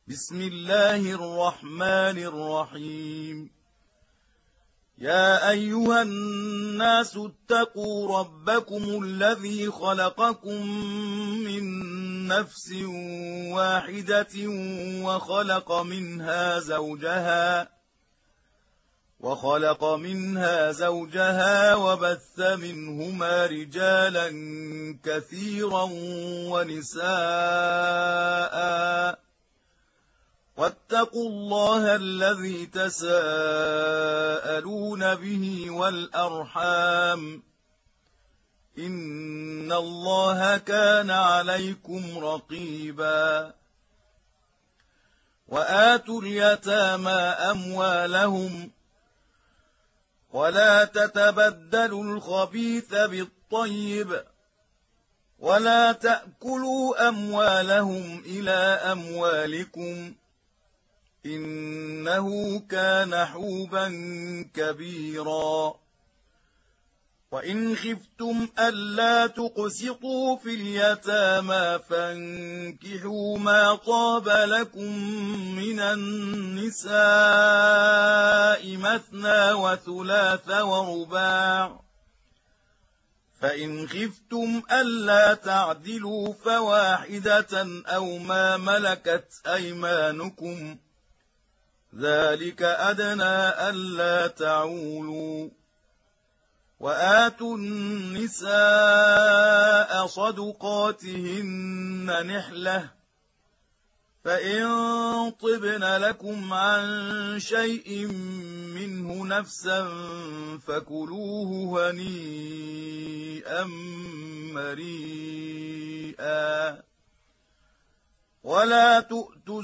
بسم الله الرحمن الرحيم. يا أيها الناس اتقوا ربكم الذي خلقكم من نفس واحدة وخلق منها زوجها وبث منهما رجالا كثيرا ونساء، واتقوا الله الذي تساءلون به والأرحام، إن الله كان عليكم رقيبا. وآتوا اليتامى أموالهم ولا تتبدلوا الخبيث بالطيب، ولا تأكلوا أموالهم إلى أموالكم، إنه كان حوبا كبيرا. وإن خفتم ألا تقسطوا في اليتامى فانكحوا ما طاب لكم من النساء مثنى وثلاث ورباع، فإن خفتم ألا تعدلوا فواحدة أو ما ملكت أيمانكم، ذلك أدنى ألا تعولوا. وآتوا النساء صدقاتهن نحلة، فإن طبن لكم عن شيء منه نفسا فكلوه هنيئا مريئا. ولا تؤتوا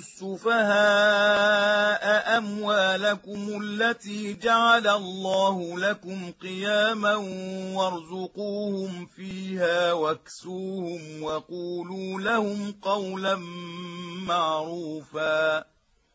السفهاء أموالكم التي جعل الله لكم قياما وارزقوهم فيها واكسوهم وقولوا لهم قولا معروفا.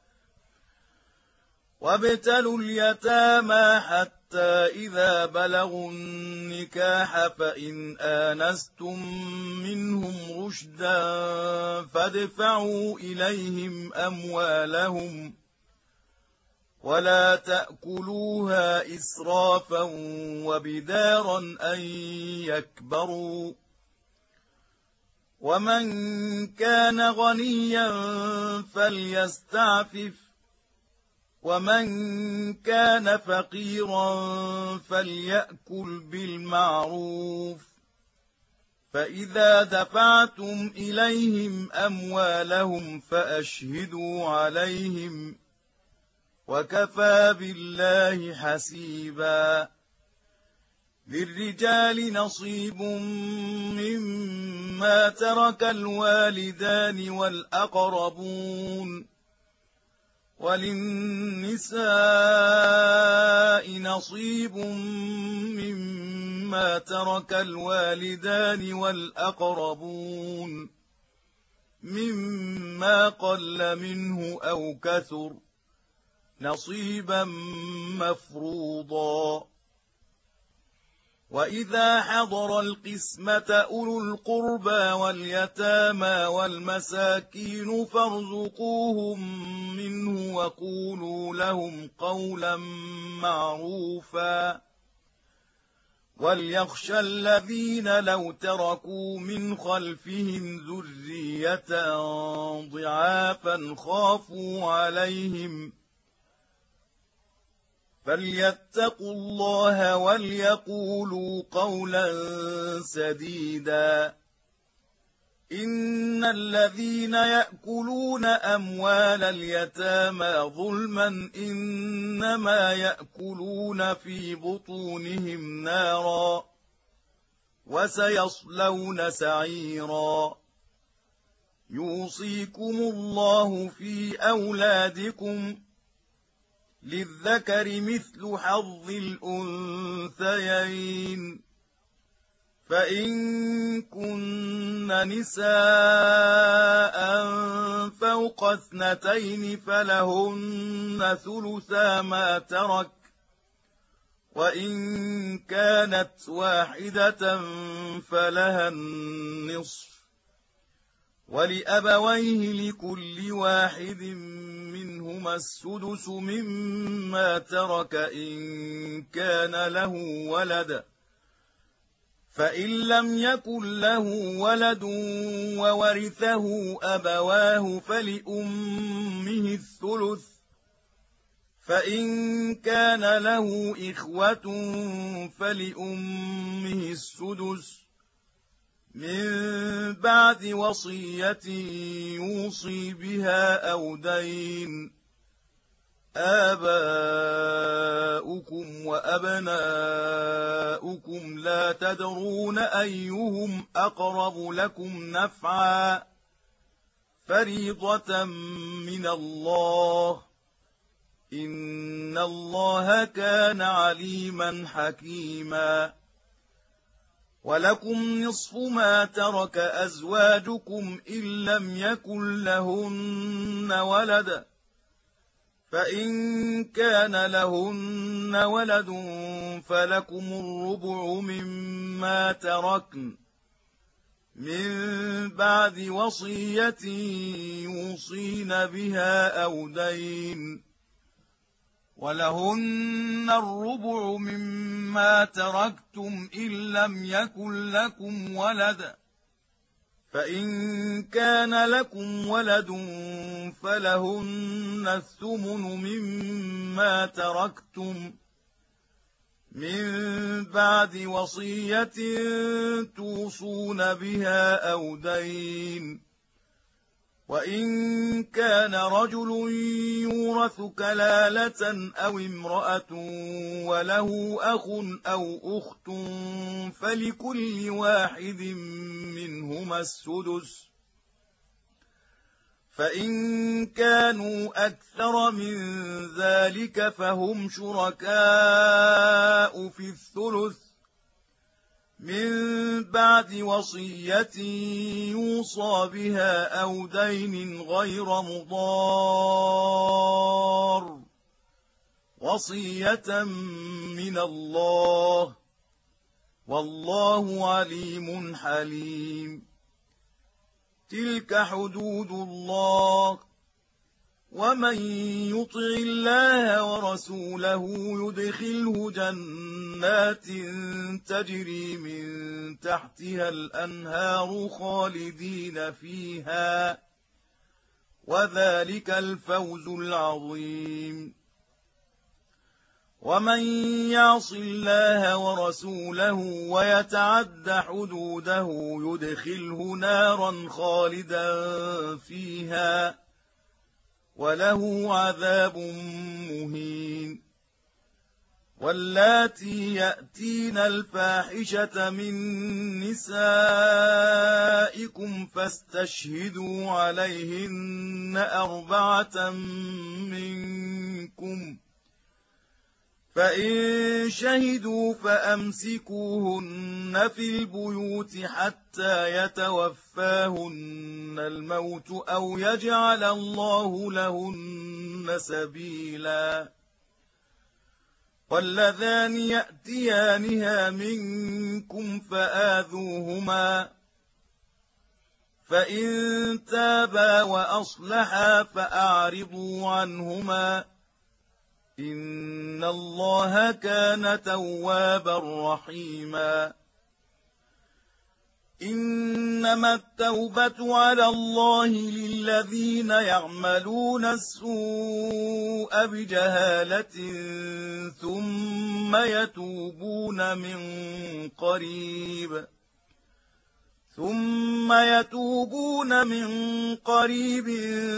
وابتلوا اليتامى حتى إذا بلغوا النكاح فإن آنستم منهم رشدا فادفعوا إليهم أموالهم ولا تأكلوها إسرافا وبدارا أن يكبروا. ومن كان غنيا فليستعفف، ومن كان فقيرا فليأكل بالمعروف. فإذا دفعتم إليهم أموالهم فأشهدوا عليهم، وكفى بالله حسيبا. للرجال نصيب مما ترك الوالدان والأقربون، وللنساء نصيب مما ترك الوالدان والأقربون مما قل منه أو كثر، نصيبا مفروضا. وإذا حضر القسمة أولو القربى واليتامى والمساكين فارزقوهم منه وقولوا لهم قولا معروفا. وليخشى الذين لو تركوا من خلفهم ذرية ضعافا خافوا عليهم فليتقوا الله وليقولوا قولا سديدا. إن الذين يأكلون أموال اليتامى ظلما إنما يأكلون في بطونهم نارا وسيصلون سعيرا. يوصيكم الله في أولادكم، للذكر مثل حظ الأنثيين، فإن كن نساء فوق 2 فلهن ثلثا ما ترك، وإن كانت واحدة فلها النصف، ولأبويه لكل واحد منهما السدس مما ترك إن كان له ولد، فإن لم يكن له ولد وورثه أبواه فلأمه الثلث، فإن كان له إخوة فلأمه السدس من بعد وصية يوصي بها أو دين. آباؤكم وأبناؤكم لا تدرون أيهم أقرب لكم نفعا، فريضة من الله، إن الله كان عليما حكيما. ولكم نصف ما ترك أزواجكم إن لم يكن لهن ولد، فإن كان لهن ولد فلكم الربع مما تركن من بعد وصية يوصين بها أو دين. ولهن الربع مما تركتم إن لم يكن لكم ولد، فإن كان لكم ولد فلهن الثمن مما تركتم من بعد وصية توصون بها أو دين. وإن كان رجل يورث كلالة أو امرأة وله أخ أو أخت فلكل واحد منهما السدس، فإن كانوا أكثر من ذلك فهم شركاء في الثلث من بعد وصية يوصى بها أو دين غير مضار، وصية من الله، والله عليم حليم. تلك حدود الله، ومن يطع الله ورسوله يدخله جنات تجري من تحتها الأنهار خالدين فيها، وذلك الفوز العظيم. ومن يعص الله ورسوله ويتعد حدوده يدخله نارا خالدا فيها، وله عذاب مهين. واللاتي يأتين الفاحشة من نسائكم فاستشهدوا عليهن 4 منكم، فإن شهدوا فأمسكوهن في البيوت حتى يتوفاهن الموت أو يجعل الله لهن سبيلا. واللذان يأتيانها منكم فآذوهما، فإن تابا وأصلحا فأعرضوا عنهما، إن الله كان توابا رحيما. إنما التوبة على الله للذين يعملون السوء بجهالة ثم يتوبون من قريب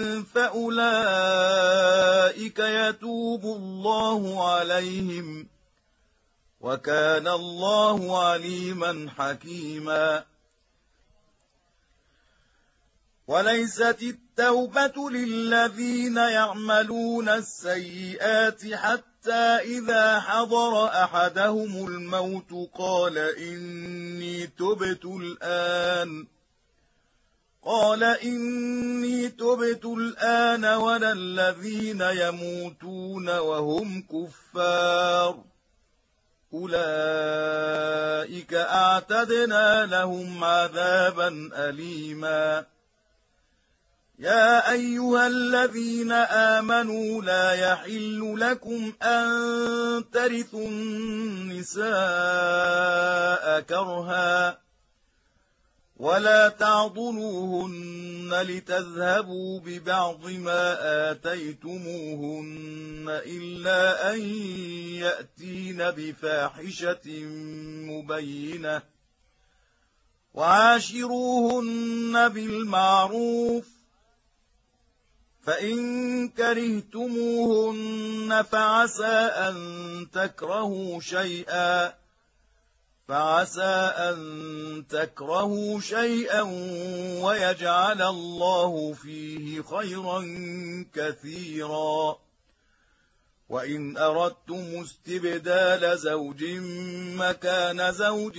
فأولئك يتوب الله عليهم، وكان الله عليما حكيما. وليست التوبة للذين يعملون السيئات حتى إذا حضر أحدهم الموت قال إني تبت الآن ولا الذين يموتون وهم كفار، أولئك أعتدنا لهم عذابا أليما. يا أيها الذين آمنوا لا يحل لكم أن ترثوا النساء كرها ولا تعضلوهن لتذهبوا ببعض ما آتيتموهن إلا أن يأتين بفاحشة مبينة وعاشروهن بالمعروف فإن كرهتموهن فعسى أن تكرهوا شيئا ويجعل الله فيه خيرا كثيرا وإن أردتم استبدال زوج مكان زوج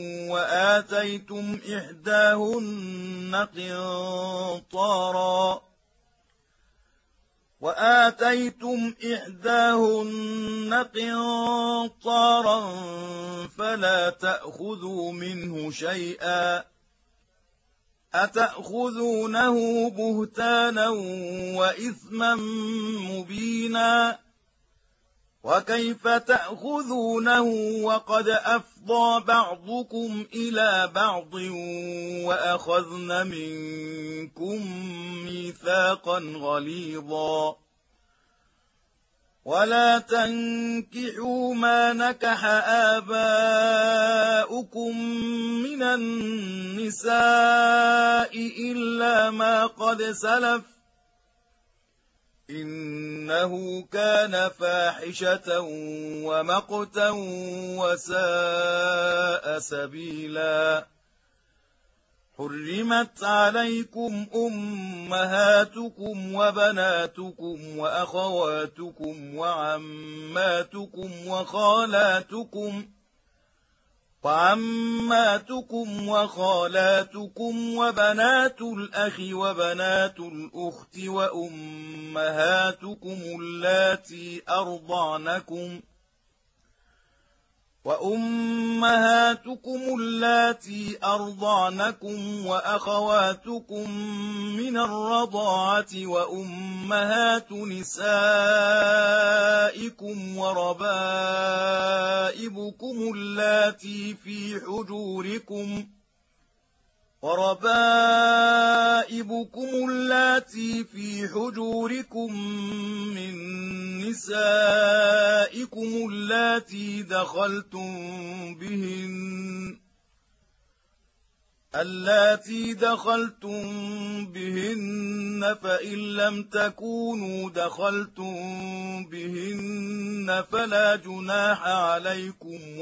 وآتيتم إحداهن قنطارا فلا تأخذوا منه شيئا أتأخذونه بهتانا وإثما مبينا وكيف تأخذونه وقد أفضى بعضكم إلى بعض وأخذن منكم ميثاقا غليظا ولا تنكحوا ما نكح آباؤكم من النساء إلا ما قد سلف إنه كان فاحشة ومقتا وساء سبيلا حرمت عليكم أمهاتكم وبناتكم وأخواتكم وعماتكم وخالاتكم وبنات الأخ وبنات الأخت وأمهاتكم اللاتي أرضعنكم وأخواتكم من الرضاعة وأمهات نسائكم وربائبكم اللاتي في حجوركم من نسائكم اللاتي دخلتم بهن فإن لم تكونوا دخلتم بهن فلا جناح عليكم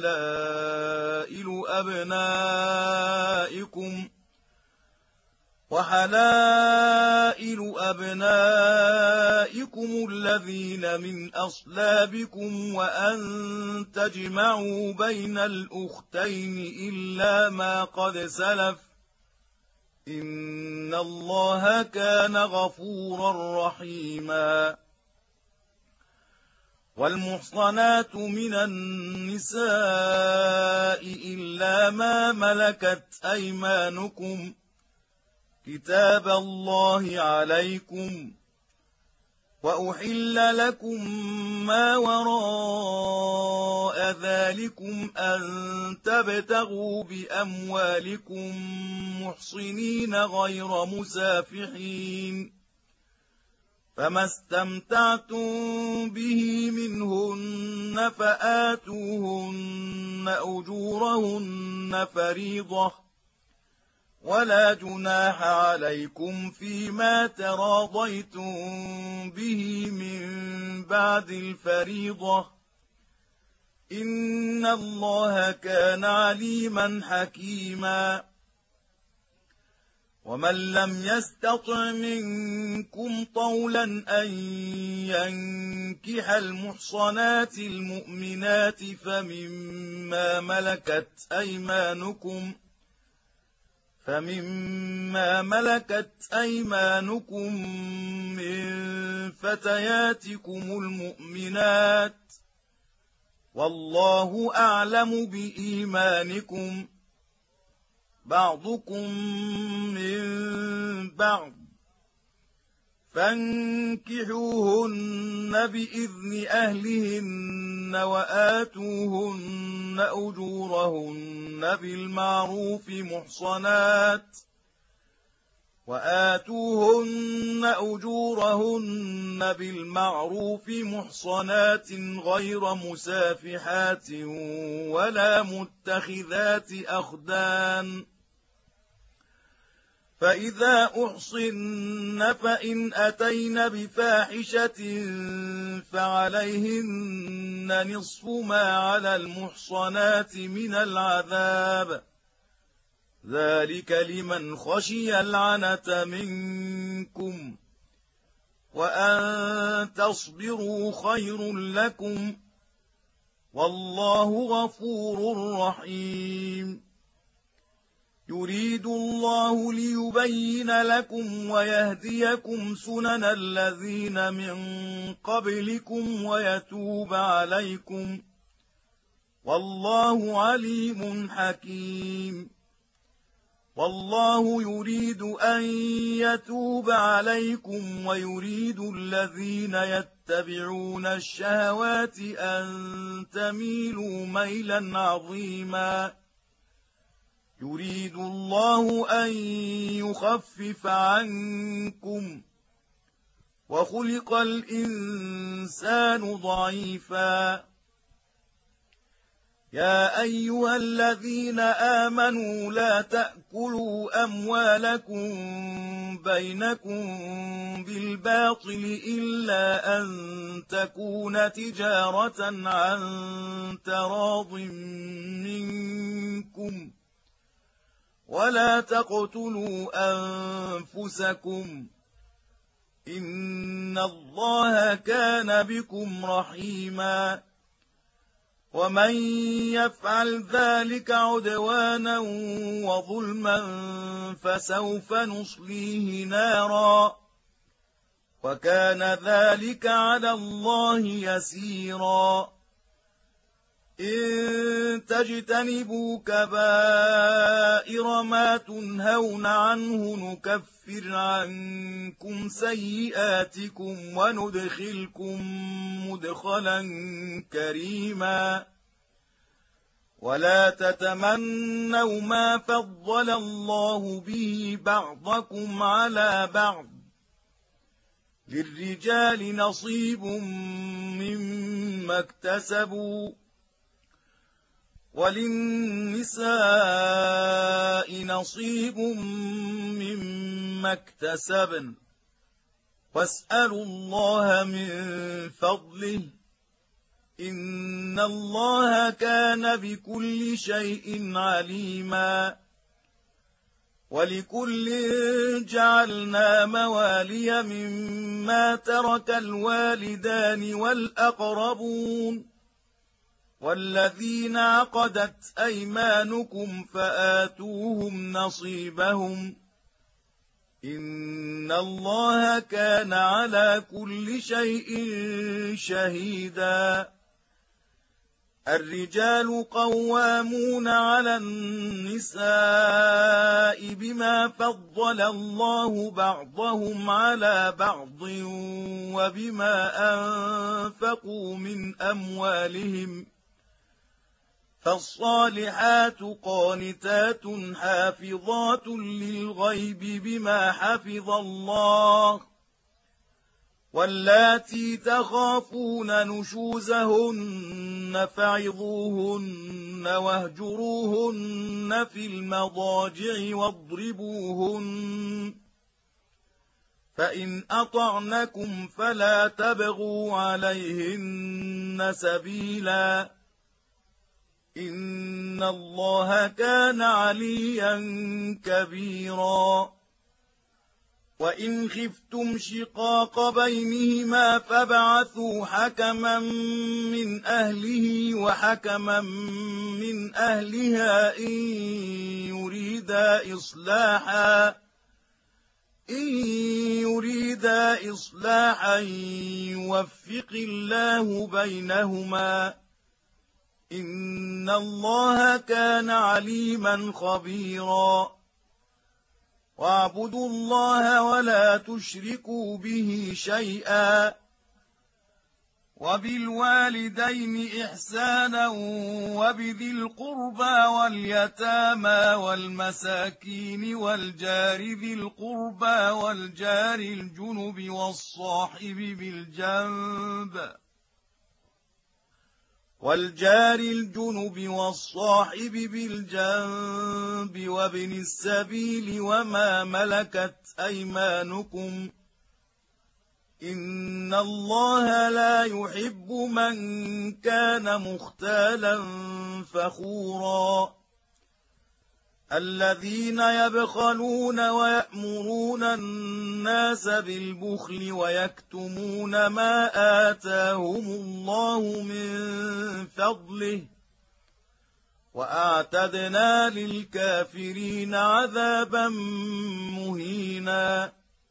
وحلائل أبنائكم الذين من أصلابكم وأن تجمعوا بين الأختين إلا ما قد سلف إن الله كان غفورا رحيما والمحصنات من النساء إلا ما ملكت أيمانكم كتاب الله عليكم وأحل لكم ما وراء ذلكم أن تبتغوا بأموالكم محصنين غير مسافحين فما استمتعتم به منهن فآتوهن أجورهن فريضة ولا جناح عليكم فيما تراضيتم به من بعد الفريضة إن الله كان عليما حكيما ومن لم يستطع منكم طولا أن ينكح المحصنات المؤمنات فمما ملكت أيمانكم من فتياتكم المؤمنات والله أعلم بإيمانكم بعضكم من بعض فانكحوهن بإذن أهلهن وآتوهن أجورهن بالمعروف محصنات غير مسافحات ولا متخذات أخدان. فإذا أحصن فإن أتين بفاحشة فعليهن نصف ما على المحصنات من العذاب، ذلك لمن خشي العنة منكم، وأن تصبروا خير لكم، والله غفور رحيم. يريد الله ليبين لكم ويهديكم سنن الذين من قبلكم ويتوب عليكم، والله عليم حكيم. والله يريد أن يتوب عليكم ويريد الذين يتبعون الشهوات أن تميلوا ميلا عظيما. يريد الله أن يخفف عنكم، وخلق الإنسان ضعيفا. يا أيها الذين آمنوا لا تأكلوا أموالكم بينكم بالباطل إلا أن تكون تجارة عن تراض منكم، ولا تقتلوا أنفسكم، إن الله كان بكم رحيما. ومن يفعل ذلك عدوانا وظلما فسوف نصليه نارا، وكان ذلك على الله يسيرا. إن تجتنبوا كبائر ما تنهون عنه نكفر عنكم سيئاتكم وندخلكم مدخلا كريما. ولا تتمنوا ما فضل الله به بعضكم على بعض، للرجال نصيب مما اكتسبوا وللنساء نصيب مما اكتسبن، واسألوا الله من فضله، إن الله كان بكل شيء عليما. ولكل جعلنا موالي مما ترك الوالدان والأقربون والذين عقدت أيمانكم فآتوهم نصيبهم، إن الله كان على كل شيء شهيدا. الرجال قوامون على النساء بما فضل الله بعضهم على بعض وبما أنفقوا من أموالهم، فالصالحات قانتات حافظات للغيب بما حفظ الله، واللاتي تخافون نشوزهن فعظوهن واهجروهن في المضاجع واضربوهن، فإن أطعنكم فلا تبغوا عليهن سبيلا، إن الله كان عليا كبيرا. وإن خفتم شقاق بينهما فابعثوا حكما من أهله وحكما من أهلها إن يريدا إصلاحا يوفق الله بينهما، إن الله كان عليما خبيرا. واعبدوا الله ولا تشركوا به شيئا وبالوالدين إحسانا وبذي القربى واليتامى والمساكين والجار ذي القربى والجار الجنب والصاحب بالجنب وابن السبيل وما ملكت أيمانكم إن الله لا يحب من كان مختالا فخورا الذين يبخلون ويأمرون الناس بالبخل ويكتمون ما آتاهم الله من فضله وأعتدنا للكافرين عذابا مهينا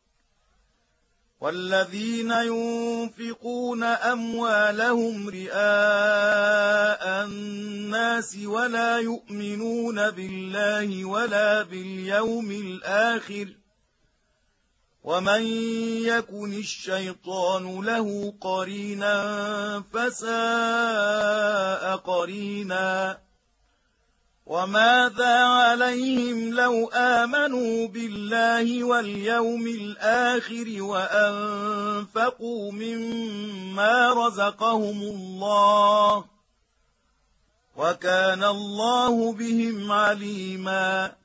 والذين ينفقون أموالهم رئاء الناس ولا يؤمنون بالله ولا باليوم الآخر ومن يكن الشيطان له قرينا فساء قرينا وماذا عليهم لو آمنوا بالله واليوم الآخر وأنفقوا مما رزقهم الله وكان الله بهم عليما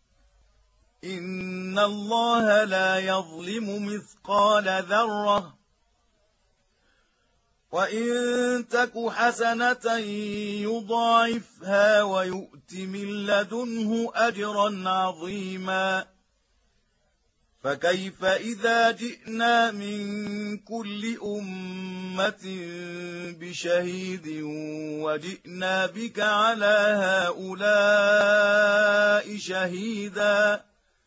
إن الله لا يظلم مثقال ذرة وإن تك حسنة يضاعفها ويؤت من لدنه أجرا عظيما فكيف إذا جئنا من كل أمة بشهيد وجئنا بك على هؤلاء شهيدا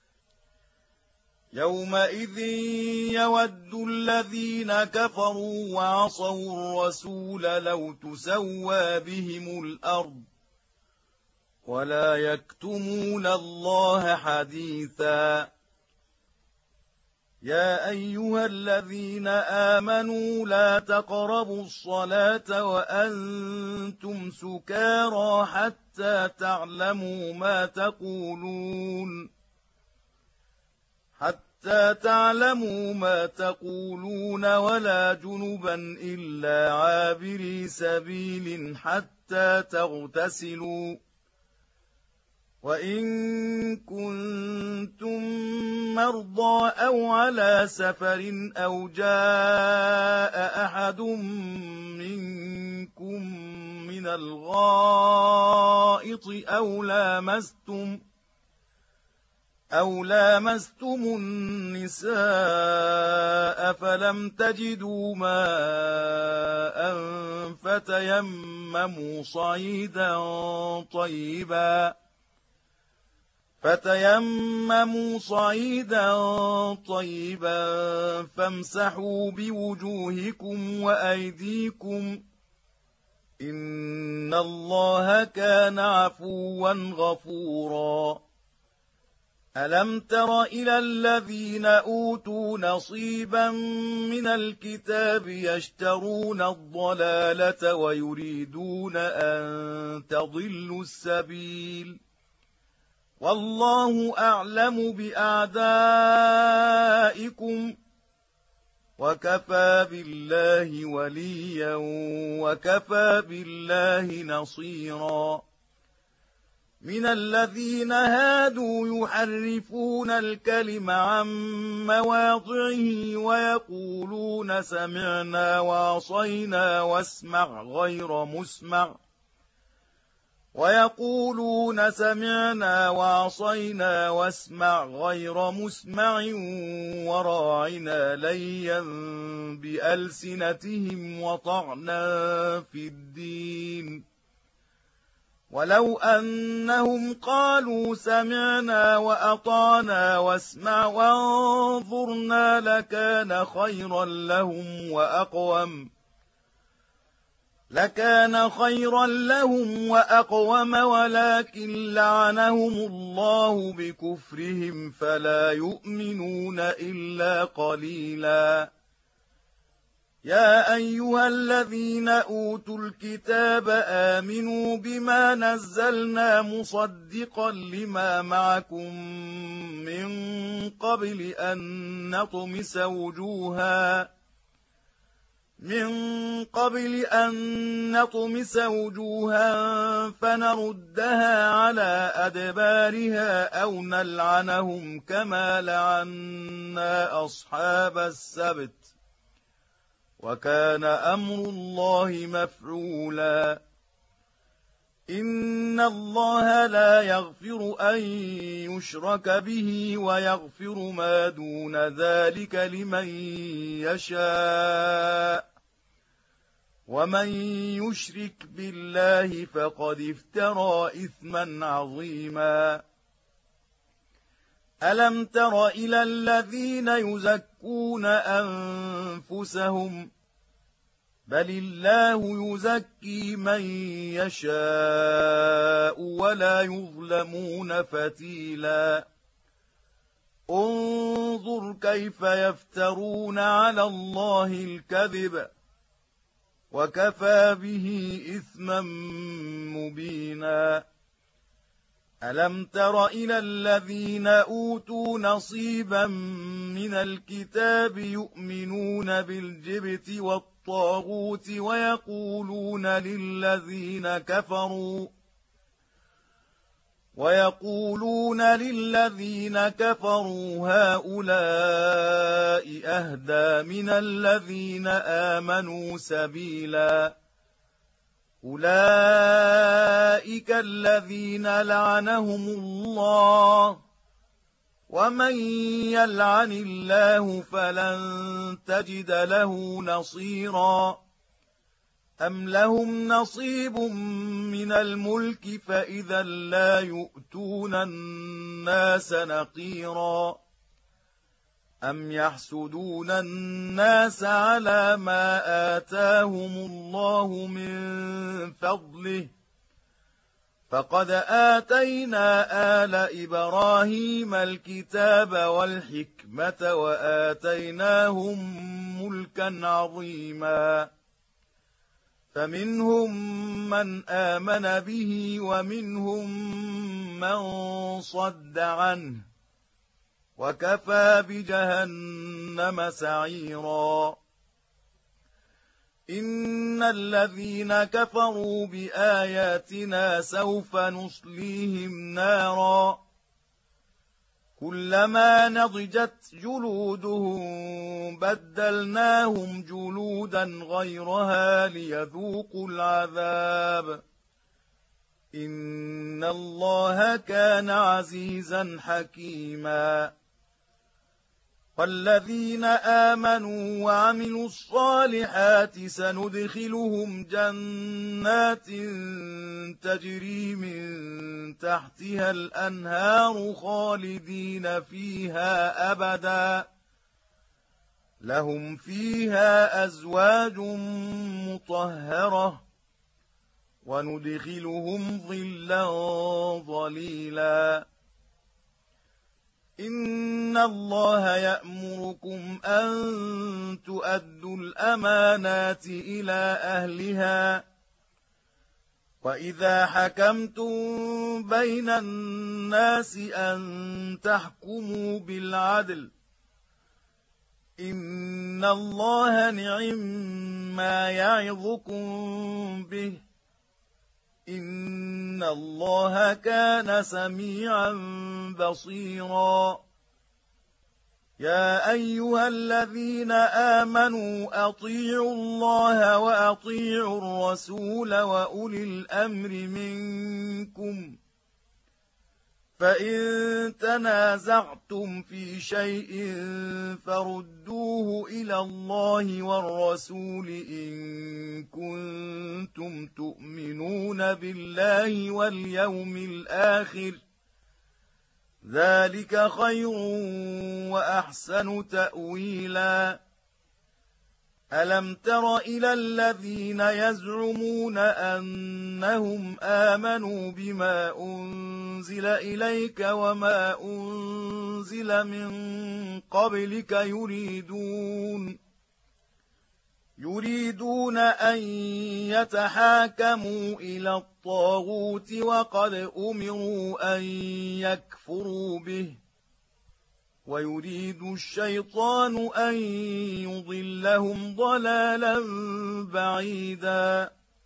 يومئذ يود الذين كفروا وعصوا الرسول لو تسوى بهم الأرض ولا يكتمون الله حديثا يا أيها الذين آمنوا لا تقربوا الصلاة وأنتم سكارى حتى تعلموا ما تقولون ولا جنبا إلا عابري سبيل حتى تغتسلوا وإن كنتم مرضى أو على سفر أو جاء أحد منكم من الغائط أو لامستم النساء فلم تجدوا ماء فتيمموا صعيدا طيبا فامسحوا بوجوهكم وأيديكم إن الله كان عفوا غفورا ألم تر إلى الذين أوتوا نصيبا من الكتاب يشترون الضلالة ويريدون أن تضلوا السبيل والله أعلم بأعدائكم وكفى بالله وليا وكفى بالله نصيرا من الذين هادوا يحرفون الكلم عن مواضعه ويقولون سمعنا وعصينا واسمع غير مسمع وراعنا ليا بألسنتهم وطعنا في الدين ولو أنهم قالوا سمعنا وأطعنا واسمع وانظرنا لكان خيرا لهم وأقوم لكان خيرا لهم وأقوم ولكن لعنهم الله بكفرهم فلا يؤمنون إلا قليلا. يا أيها الذين أوتوا الكتاب آمنوا بما نزلنا مصدقا لما معكم من قبل أن نطمس وجوها فنردها على أدبارها أو نلعنهم كما لعنا أصحاب السبت وكان أمر الله مفعولا. إن الله لا يغفر أن يشرك به ويغفر ما دون ذلك لمن يشاء ومن يشرك بالله فقد افترى إثما عظيما. ألم تر إلى الذين يزكون أنفسهم بل الله يزكي من يشاء ولا يظلمون فتيلا. انظر كيف يفترون على الله الكذب وكفى به إثما مبينا. ألم تر إلى الذين أوتوا نصيبا من الكتاب يؤمنون بالجبت والطاغوت ويقولون للذين كفروا هؤلاء أهدى من الذين آمنوا سبيلا. أولئك الذين لعنهم الله ومن يلعن الله فلن تجد له نصيرا. أم لهم نصيب من الملك فإذا لا يؤتون الناس نقيرا. أم يحسدون الناس على ما آتاهم الله من فضله فقد آتينا آل إبراهيم الكتاب والحكمة وآتيناهم ملكا عظيما. فمنهم من آمن به ومنهم من صد عنه وكفى بجهنم سعيرا. إن الذين كفروا بآياتنا سوف نصليهم نارا كلما نضجت جلودهم بدلناهم جلودا غيرها ليذوقوا العذاب إن الله كان عزيزا حكيما. والذين آمنوا وعملوا الصالحات سندخلهم جنات تجري من تحتها الأنهار خالدين فيها أبدا لهم فيها أزواج مطهرة وندخلهم ظلا ظليلا. إن الله يأمركم أن تؤدوا الأمانات إلى أهلها وإذا حكمتم بين الناس أن تحكموا بالعدل إن الله نعم ما يعظكم به إن الله كان سميعا بصيرا. يا أيها الذين آمنوا أطيعوا الله وأطيعوا الرسول وأولي الأمر منكم فإن تنازعتم في شيء فردوه إلى الله والرسول إن كنتم تؤمنون بالله واليوم الآخر ذلك خير وأحسن تأويلا. ألم تر إلى الذين يزعمون أنهم آمنوا بما أنزل إليك وما أنزل من قبلك يريدون أن يتحاكموا إلى الطاغوت وقد أمروا أن يكفروا به ويريد الشيطان أن يضلهم ضلالا بعيدا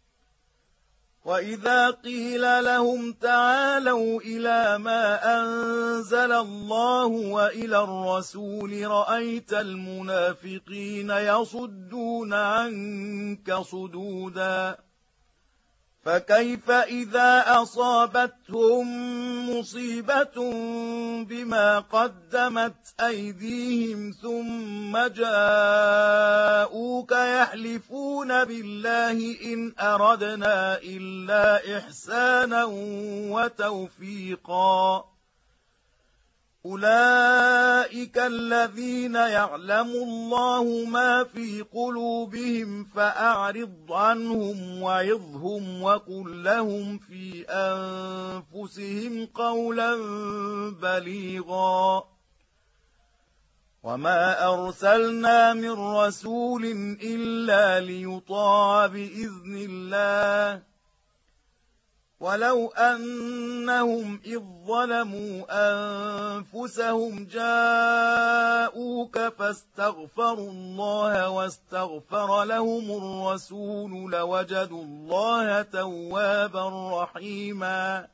وإذا قيل لهم تعالوا إلى ما أنزل الله وإلى الرسول رأيت المنافقين يصدون عنك صدودا فكيف إذا أصابتهم مصيبة بما قدمت أيديهم ثم جاءوك يحلفون بالله إن أردنا إلا إحسانا وتوفيقا أولئك الذين يعلم الله ما في قلوبهم فأعرض عنهم وعظهم وقل لهم في أنفسهم قولا بليغا وما أرسلنا من رسول إلا ليطاع بإذن الله ولو أنهم إذ ظلموا أنفسهم جاءوك فاستغفروا الله واستغفر لهم الرسول لوجدوا الله توابا رحيما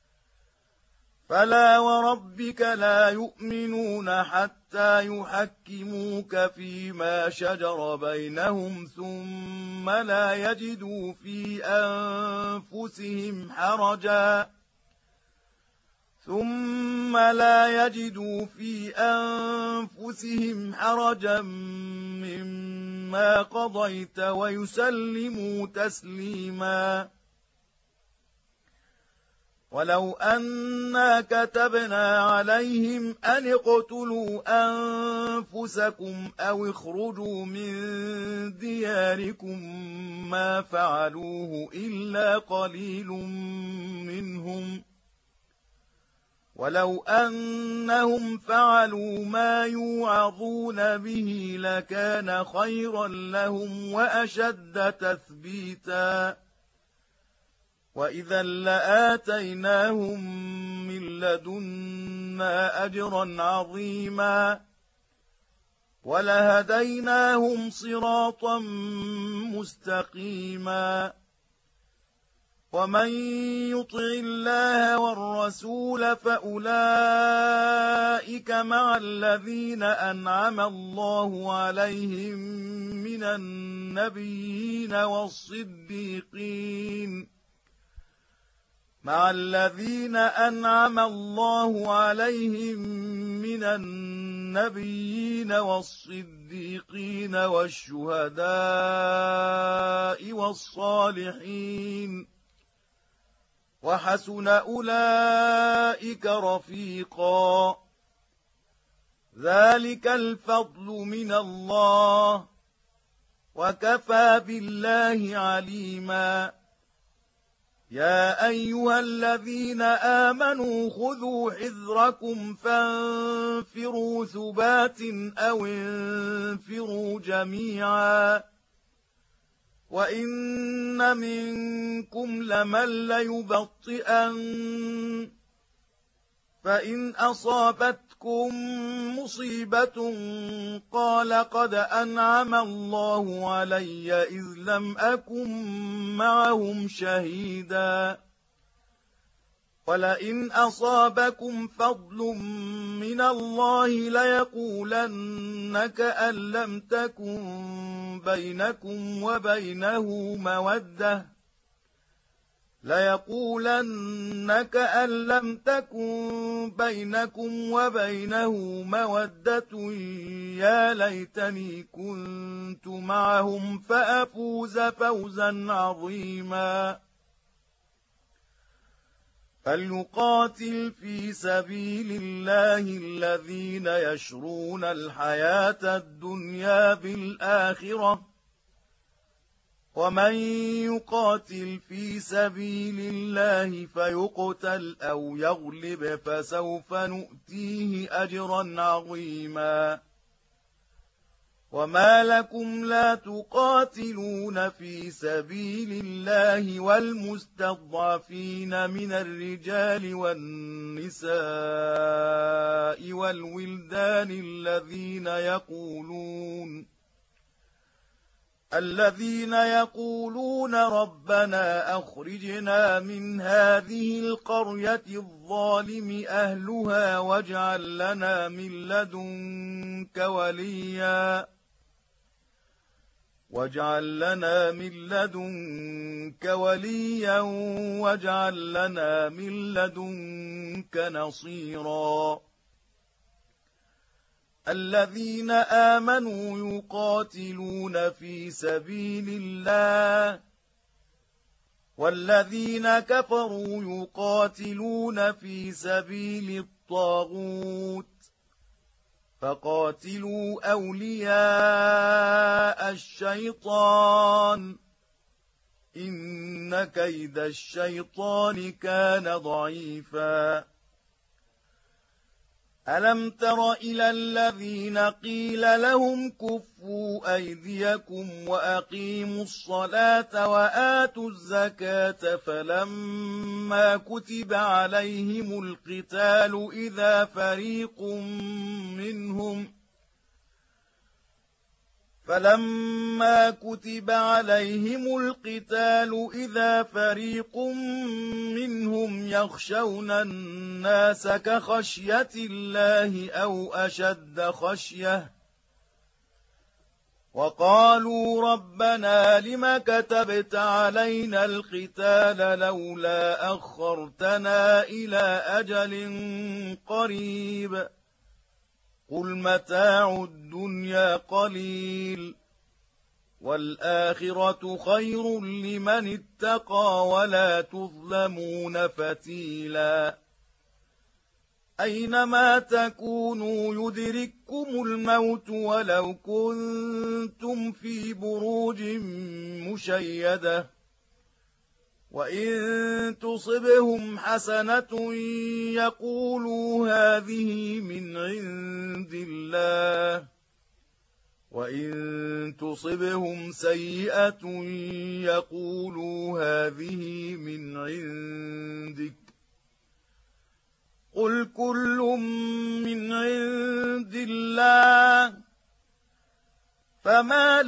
فلا وربك لا يؤمنون حتى يحكموك فيما شجر بينهم ثم لا يجدوا في أنفسهم حرجا مما قضيت ويسلموا تسليما ولو أنا كتبنا عليهم أن اقتلوا أنفسكم أو اخرجوا من دياركم ما فعلوه إلا قليل منهم ولو أنهم فعلوا ما يوعظون به لكان خيرا لهم وأشد تثبيتا وإذا لآتيناهم من لدنا أجرا عظيما ولهديناهم صراطا مستقيما ومن يطع الله والرسول فأولئك مع الذين أنعم الله عليهم من النبيين والصديقين والشهداء والصالحين وحسن أولئك رفيقا ذلك الفضل من الله وكفى بالله عليما يا أيها الذين آمنوا خذوا حذركم فانفروا ثبات أو انفروا جميعا وإن منكم لمن ليبطئن فإن أصابتكم مصيبة قال قد أنعم الله علي إذ لم أكن معهم شهيدا ولئن أصابكم فضل من الله ليقولن كأن لم تكن بينكم وبينه مودة يا ليتني كنت معهم فأفوز فوزا عظيما فليقاتل في سبيل الله الذين يشرون الحياة الدنيا بالآخرة ومن يقاتل في سبيل الله فيقتل أو يغلب فسوف نؤتيه أجرا عظيما. وما لكم لا تقاتلون في سبيل الله والمستضعفين من الرجال والنساء والولدان الذين يقولون ربنا أخرجنا من هذه القرية الظالم أهلها واجعل لنا من لدنك وليا واجعل لنا من لدنك نصيرا. الذين آمنوا يقاتلون في سبيل الله والذين كفروا يقاتلون في سبيل الطاغوت فقاتلوا أولياء الشيطان إن كيد الشيطان كان ضعيفا. ألم تر إلى الذين قيل لهم كفوا أيديكم وأقيموا الصلاة وآتوا الزكاة فلما كتب عليهم القتال إذا فريق منهم يخشون الناس كخشية الله أو أشد خشية وقالوا ربنا لم كتبت علينا القتال لولا أخرتنا إلى أجل قريب قل متاع الدنيا قليل والآخرة خير لمن اتقى ولا تظلمون فتيلا. أينما تكونوا يدرككم الموت ولو كنتم في بروج مشيدة وإن تصبهم حسنة يقولوا هذه من عند الله وإن تصبهم سيئة يقولوا هذه من عندك قل كل من عند الله فما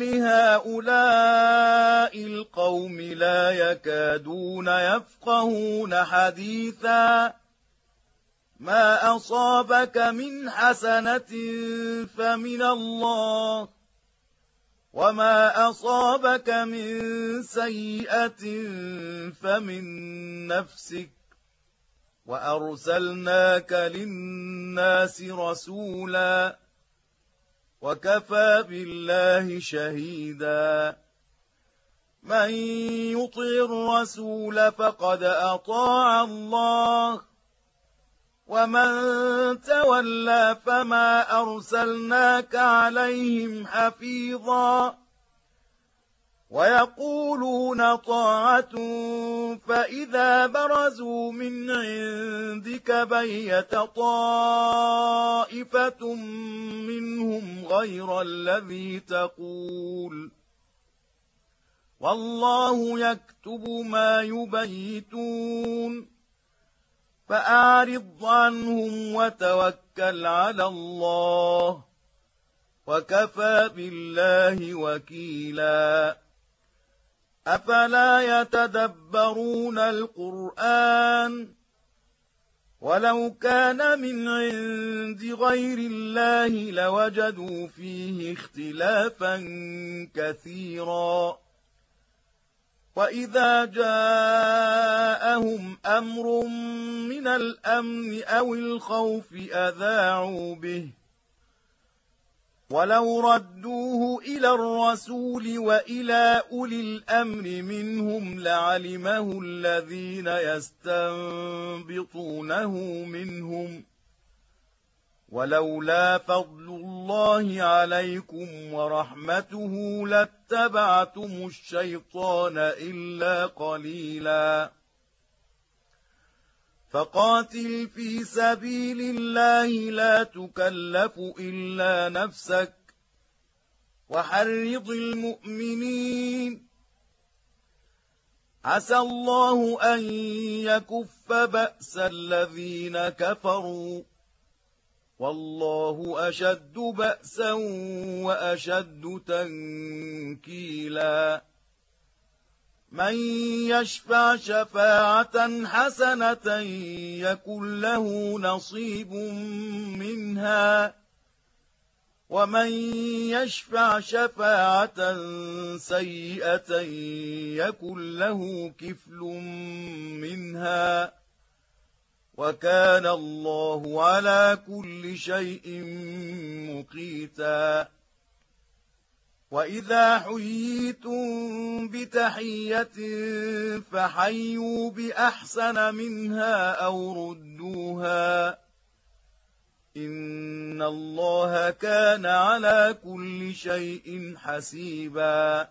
لهؤلاء القوم لا يكادون يفقهون حديثا ما أصابك من حسنة فمن الله وما أصابك من سيئة فمن نفسك وأرسلناك للناس رسولا وكفى بالله شهيدا. من يطع الرسول فقد أطاع الله ومن تولى فما أرسلناك عليهم حفيظا ويقولون طاعة فإذا برزوا من عندك بيت طائفة منهم غير الذي تقول والله يكتب ما يبيتون فأعرض عنهم وتوكل على الله وكفى بالله وكيلا. أفلا يتدبرون القرآن ولو كان من عند غير الله لوجدوا فيه اختلافا كثيرا وإذا جاءهم أمر من الأمن أو الخوف أذاعوا به ولو ردوه إلى الرسول وإلى أولي الأمر منهم لعلمه الذين يستنبطونه منهم ولولا فضل الله عليكم ورحمته لاتبعتم الشيطان إلا قليلا فقاتل في سبيل الله لا تكلف إلا نفسك وحرض المؤمنين عسى الله أن يكف بأس الذين كفروا والله أشد بأسا وأشد تنكيلا من يشفع شفاعة حسنة يكن له نصيب منها ومن يشفع شفاعة سيئة يكن له كفل منها وكان الله على كل شيء مقيتا وإذا حييتم بتحية فحيوا بأحسن منها أو ردوها إن الله كان على كل شيء حسيبا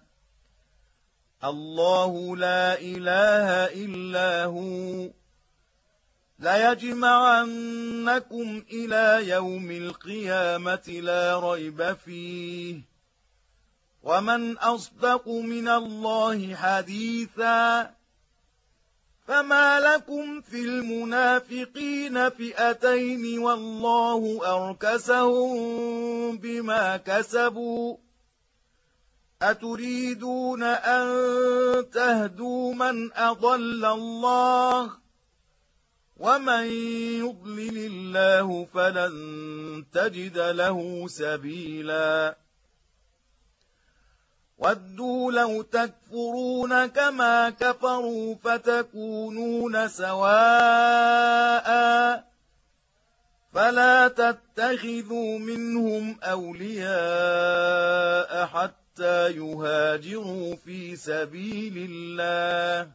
الله لا إله إلا هو ليجمعنكم إلى يوم القيامة لا ريب فيه ومن أصدق من الله حديثا فما لكم في المنافقين فئتين والله أركسهم بما كسبوا أتريدون أن تهدوا من أضل الله ومن يضلل الله فلن تجد له سبيلا ودوا لو تكفرون كما كفروا فتكونون سواء فلا تتخذوا منهم أولياء حتى يهاجروا في سبيل الله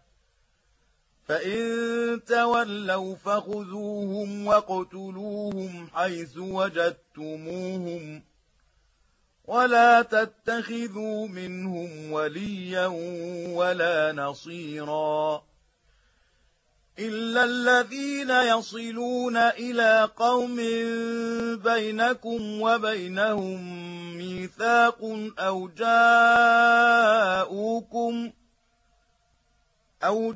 فإن تولوا فخذوهم واقتلوهم حيث وجدتموهم ولا تتخذوا منهم وليا ولا نصيرا إلا الذين يصلون إلى قوم بينكم وبينهم ميثاق أو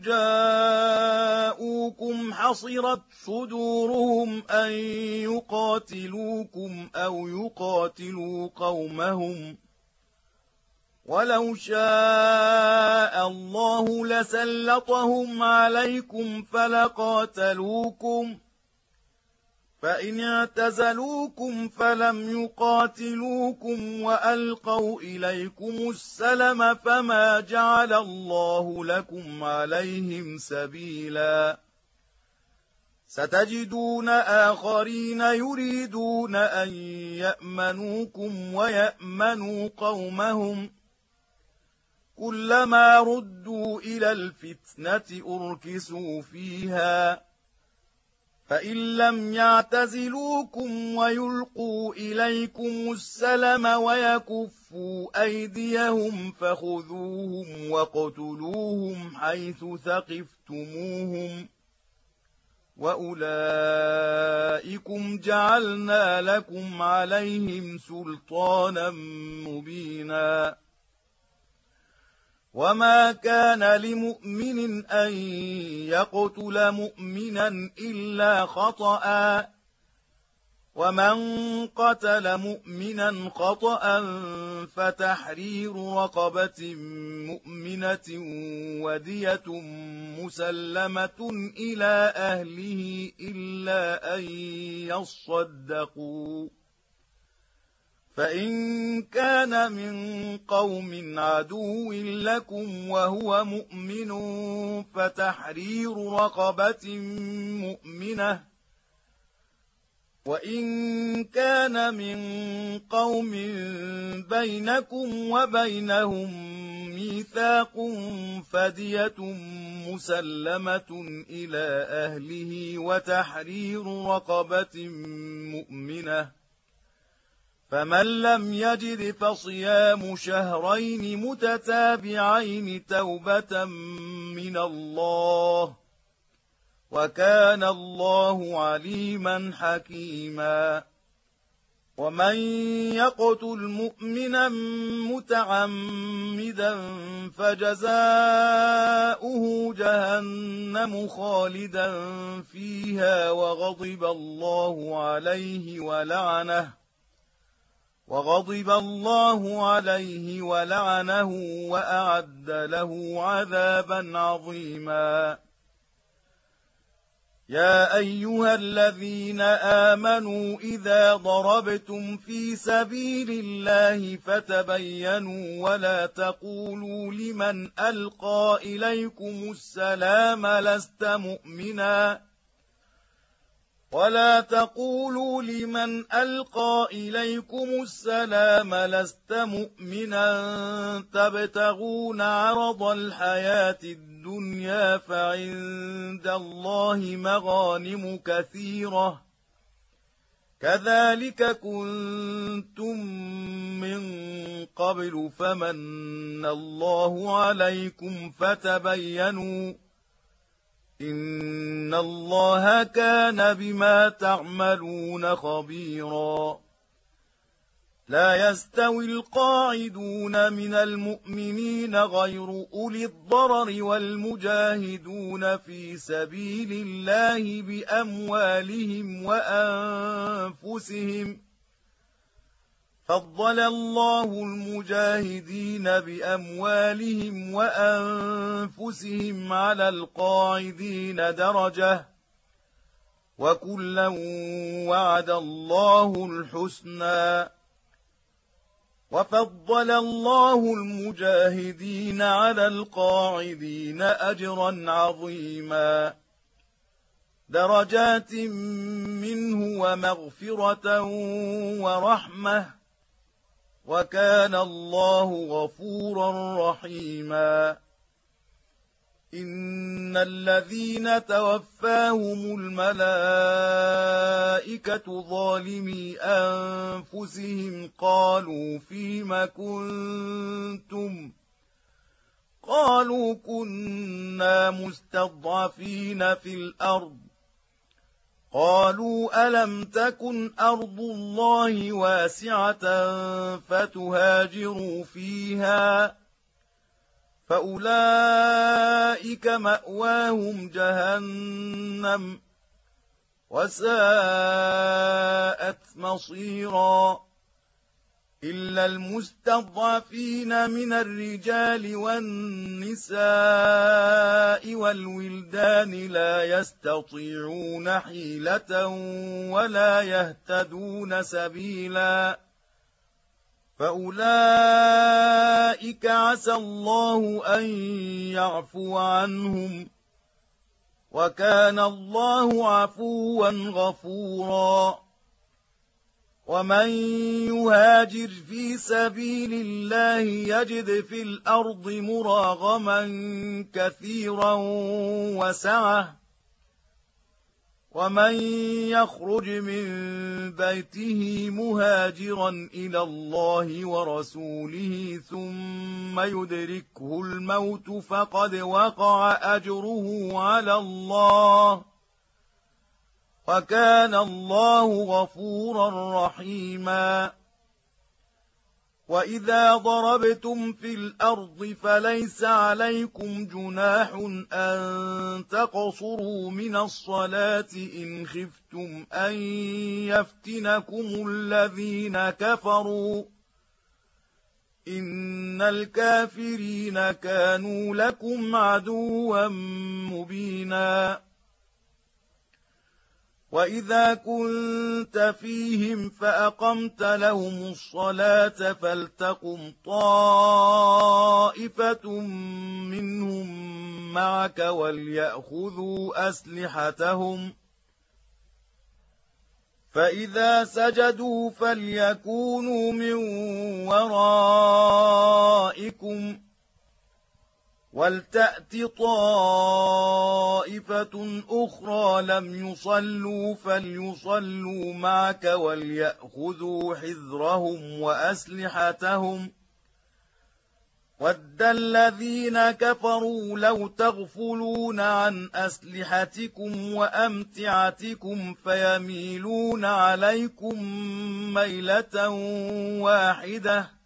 جاءوكم حصرت صدورهم أن يقاتلوكم أو يقاتلوا قومهم ولو شاء الله لسلطهم عليكم فلقاتلوكم فإن اعتزلوكم فلم يقاتلوكم وألقوا إليكم السلم فما جعل الله لكم عليهم سبيلا ستجدون آخرين يريدون أن يأمنوكم ويأمنوا قومهم كلما ردوا إلى الفتنة أركسوا فيها فإن لم يعتزلوكم ويلقوا إليكم السلم ويكفوا أيديهم فخذوهم واقتلوهم حيث ثقفتموهم وأولئكم جعلنا لكم عليهم سلطانا مبينا وما كان لمؤمن أن يقتل مؤمنا إلا خطأ ومن قتل مؤمنا خطأ فتحرير رقبة مؤمنة ودية مسلمة إلى أهله إلا أن يصدقوا فإن كان من قوم عدو لكم وهو مؤمن فتحرير رقبة مؤمنة وإن كان من قوم بينكم وبينهم ميثاق فدية مسلمة إلى أهله وتحرير رقبة مؤمنة، فمن لم يجد فصيام شهرين متتابعين توبة من الله، وكان الله عليما حكيما. ومن يقتل مؤمنا متعمدا فجزاؤه جهنم خالدا فيها وغضب الله عليه ولعنه وأعد له عذابا عظيما. يا أيها الذين آمنوا إذا ضربتم في سبيل الله فتبينوا ولا تقولوا لمن ألقى إليكم السلام لست مؤمنا تبتغون عرض الحياة الدنيا فعند الله مغانم كثيرة كذلك كنتم من قبل فمن الله عليكم فتبينوا إن الله كان بما تعملون خبيرا. لا يستوي القاعدون من المؤمنين غير أولي الضرر والمجاهدون في سبيل الله بأموالهم وأنفسهم، فضل الله المجاهدين بأموالهم وأنفسهم على القاعدين درجة، وكلا وعد الله الحسنى، وفضل الله المجاهدين على القاعدين أجرا عظيما، درجات منه ومغفرة ورحمة، وكان الله غفورا رحيما. إن الذين توفاهم الملائكة ظالمي أنفسهم قالوا فيم كنتم؟ قالوا كنا مستضعفين في الأرض. قالوا ألم تكن أرض الله واسعة فتهاجروا فيها، فأولئك مأواهم جهنم وساءت مصيرا، إلا المستضعفين من الرجال والنساء والولدان لا يستطيعون حيلة ولا يهتدون سبيلا، فأولئك عسى الله أن يعفو عنهم، وكان الله عفوا غفورا. ومن يهاجر في سبيل الله يجد في الأرض مراغما كثيرا وسعة، ومن يخرج من بيته مهاجرا إلى الله ورسوله ثم يدركه الموت فقد وقع أجره على الله، وكان الله غفورا رحيما. وإذا ضربتم في الأرض فليس عليكم جناح أن تقصروا من الصلاة إن خفتم أن يفتنكم الذين كفروا، إن الكافرين كانوا لكم عدوا مبينا. وإذا كنت فيهم فأقمت لهم الصلاة فلتقم طائفة منهم معك وليأخذوا أسلحتهم، فإذا سجدوا فليكونوا من ورائكم وَلْتَأْتِ طَائِفَةٌ أُخْرَىٰ لَمْ يُصَلُّوا فَلْيُصَلُّوا مَعَكَ وَلْيَأْخُذُوا حِذْرَهُمْ وَأَسْلِحَتَهُمْ وَدَّ الَّذِينَ كَفَرُوا لَوْ تَغْفُلُونَ عَنْ أَسْلِحَتِكُمْ وَأَمْتِعَتِكُمْ فَيَمِيلُونَ عَلَيْكُمْ مَيْلَةً وَاحِدَةً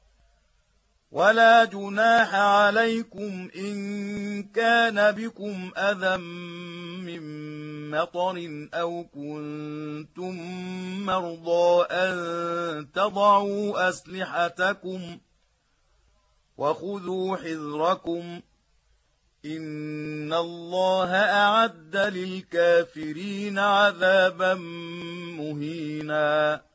وَلَا جُنَاحَ عَلَيْكُمْ إِن كَانَ بِكُمْ أَذًى مِّن مَّطَرٍ أَوْ كُنتُم مَّرْضَىٰ أَن تَضَعُوا أَسْلِحَتَكُمْ وَخُذُوا حِذْرَكُمْ إِنَّ اللَّهَ أَعَدَّ لِلْكَافِرِينَ عَذَابًا مُّهِينًا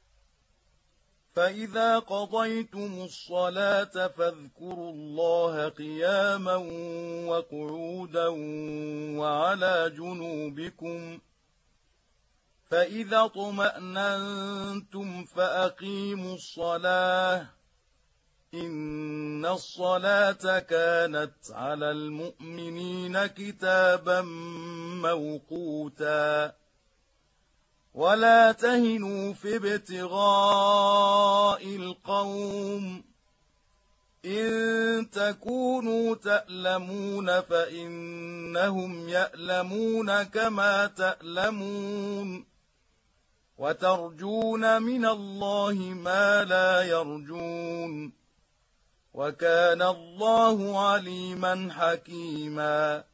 فَإِذَا قَضَيْتُمُ الصَّلَاةَ فاذْكُرُوا اللَّهَ قِيَامًا وَقُعُودًا وَعَلَىٰ جُنُوبِكُمْ فَإِذَا اطْمَأْنَنتُمْ فَأَقِيمُوا الصَّلَاةَ إِنَّ الصَّلَاةَ كَانَتْ عَلَى الْمُؤْمِنِينَ كِتَابًا مَّوْقُوتًا وَلَا تَهِنُوا فِي ابْتِغَاءِ الْقَوْمِ إِن تَكُونُوا تَأْلَمُونَ فَإِنَّهُمْ يَأْلَمُونَ كَمَا تَأْلَمُونَ وَتَرْجُونَ مِنَ اللَّهِ مَا لَا يَرْجُونَ وَكَانَ اللَّهُ عَلِيمًا حَكِيمًا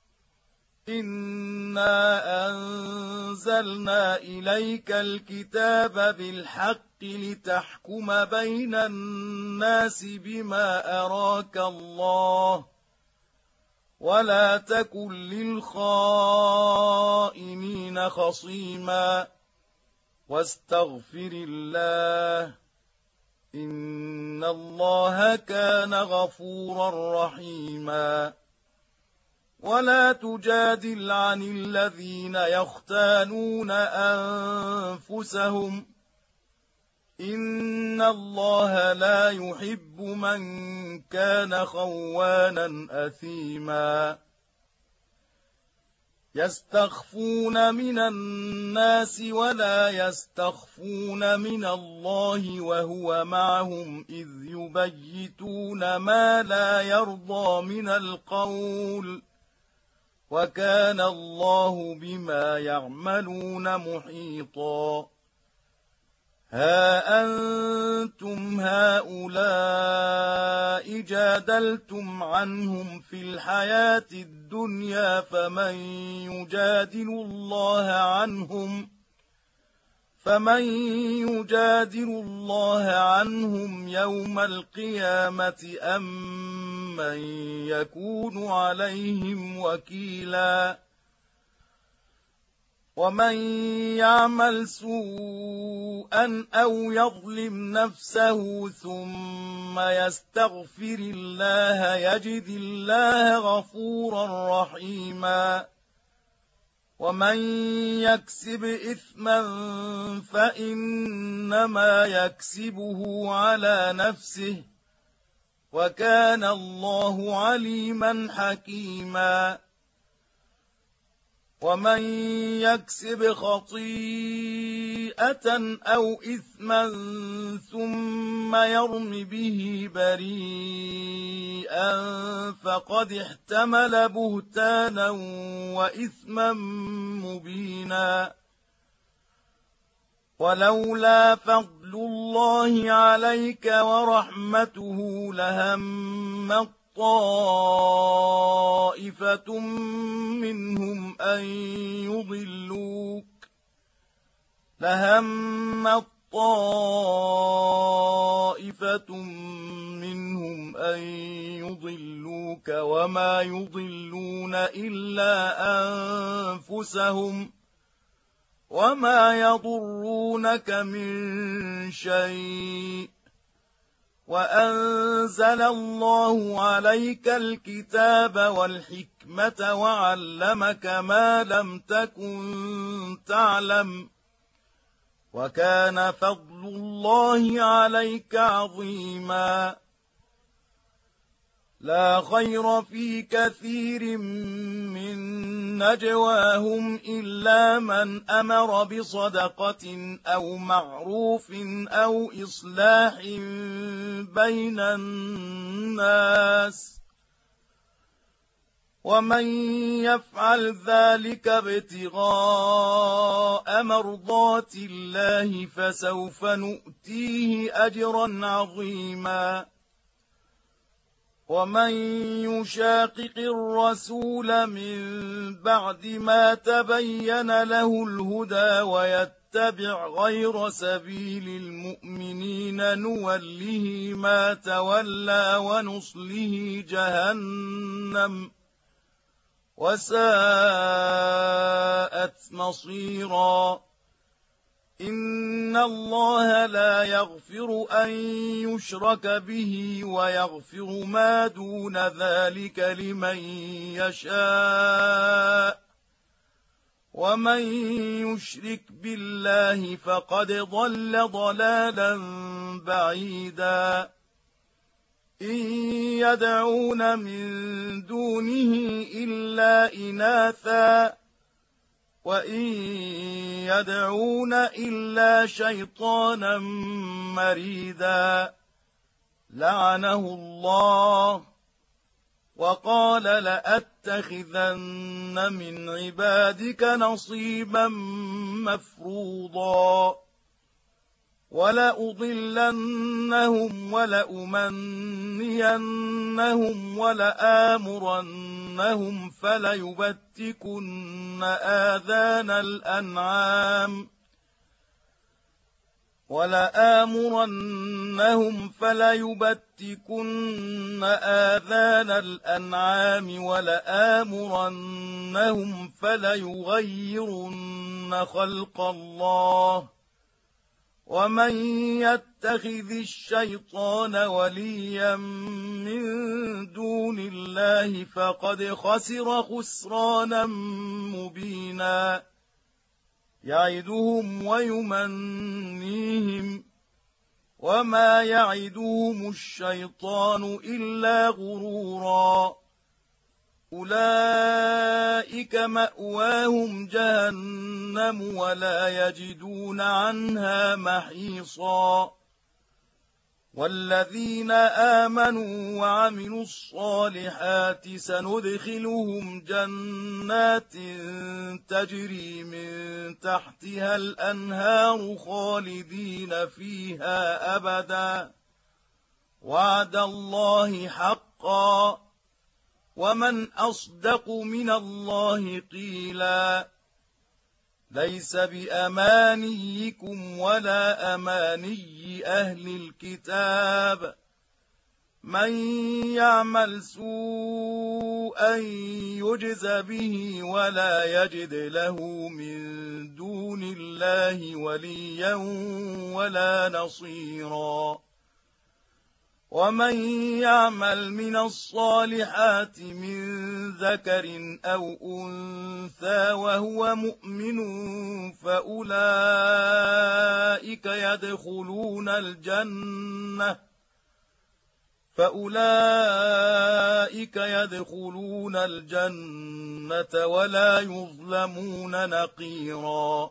إِنَّا أَنزَلْنَا إِلَيْكَ الْكِتَابَ بِالْحَقِّ لِتَحْكُمَ بَيْنَ النَّاسِ بِمَا أَرَاكَ اللَّهُ وَلَا تَكُن لِّلْخَائِنِينَ خَصِيمًا وَاسْتَغْفِرِ اللَّهَ إِنَّ اللَّهَ كَانَ غَفُورًا رَّحِيمًا وَلَا تُجَادِلْ عَنِ الَّذِينَ يَخْتَانُونَ أَنفُسَهُمْ إِنَّ اللَّهَ لَا يُحِبُّ مَن كَانَ خَوَّانًا أَثِيمًا يَسْتَخْفُونَ مِنَ النَّاسِ وَلَا يَسْتَخْفُونَ مِنَ اللَّهِ وَهُوَ مَعَهُمْ إِذْ يُبَيِّتُونَ مَا لَا يَرْضَىٰ مِنَ الْقَوْلِ وَكَانَ اللَّهُ بِمَا يَعْمَلُونَ مُحِيطًا هَا أَنتُمْ هَٰؤُلَاءِ جَادَلْتُمْ عَنْهُمْ فِي الْحَيَاةِ الدُّنْيَا فَمَن يُجَادِلُ اللَّهَ عَنْهُمْ يَوْمَ الْقِيَامَةِ أَم مَّن يَكُونُ عَلَيْهِمْ وَكِيلًا وَمَن يَعْمَلْ سُوءًا أَوْ يَظْلِمْ نَفْسَهُ ثُمَّ يَسْتَغْفِرِ اللَّهَ يَجِدِ اللَّهَ غَفُورًا رَّحِيمًا وَمَن يَكْسِبْ إِثْمًا فَإِنَّمَا يَكْسِبُهُ عَلَىٰ نَفْسِهِ وَكَانَ اللَّهُ عَلِيمًا حَكِيمًا وَمَن يَكْسِبْ خَطِيئَةً أَوْ إِثْمًا ثُمَّ يَرْمِ بِهِ بَرِيئًا فَقَدِ احْتَمَلَ بُهْتَانًا وَإِثْمًا مُّبِينًا وَلَوْلَا فَضْلُ اللَّهِ عَلَيْكَ وَرَحْمَتُهُ لَهَمَّت طَّائِفَةٌ مِّنْهُمْ أَن يُضِلُّوكَ وَمَا يُضِلُّونَ إِلَّا أَنفُسَهُمْ وَمَا يَضُرُّونَكَ مِن شَيْءٍ وَأَنزَلَ اللَّهُ عَلَيْكَ الْكِتَابَ وَالْحِكْمَةَ وَعَلَّمَكَ مَا لَمْ تَكُن تَعْلَمُ وَكَانَ فَضْلُ اللَّهِ عَلَيْكَ عَظِيمًا لا خير في كثير من نجواهم إلا من أمر بصدقة أو معروف أو إصلاح بين الناس، ومن يفعل ذلك ابتغاء مرضات الله فسوف نؤتيه أجرا عظيما. ومن يشاقق الرسول من بعد ما تبين له الهدى ويتبع غير سبيل المؤمنين نوله ما تولى ونصله جهنم وساءت مصيرا. إن الله لا يغفر أن يشرك به ويغفر ما دون ذلك لمن يشاء، ومن يشرك بالله فقد ضل ضلالا بعيدا. إن يدعون من دونه إلا إناثا وإن يدعون إلا شيطانا مريدا لعنه الله وقال لأتخذن من عبادك نصيبا مفروضا ولأضلنهم ولأمنينهم ولآمرنهم فليبتكن آذان الأنعام ولآمرنهم فليغيرن خلق الله. ومن يتخذ الشيطان وليا من دون الله فقد خسر خسرانا مبينا. يعدهم ويمنيهم وما يعدهم الشيطان إلا غرورا. أولئك مأواهم جهنم ولا يجدون عنها محيصا. والذين آمنوا وعملوا الصالحات سندخلهم جنات تجري من تحتها الأنهار خالدين فيها أبدا وعد الله حقا ومن أصدق من الله قيلا. ليس بأمانيكم ولا أماني أهل الكتاب، من يعمل سوءا يجز به ولا يجد له من دون الله وليا ولا نصيرا. ومن يعمل من الصالحات من ذكر أو أنثى وهو مؤمن فأولئك يدخلون الجنة ولا يظلمون نقيرا.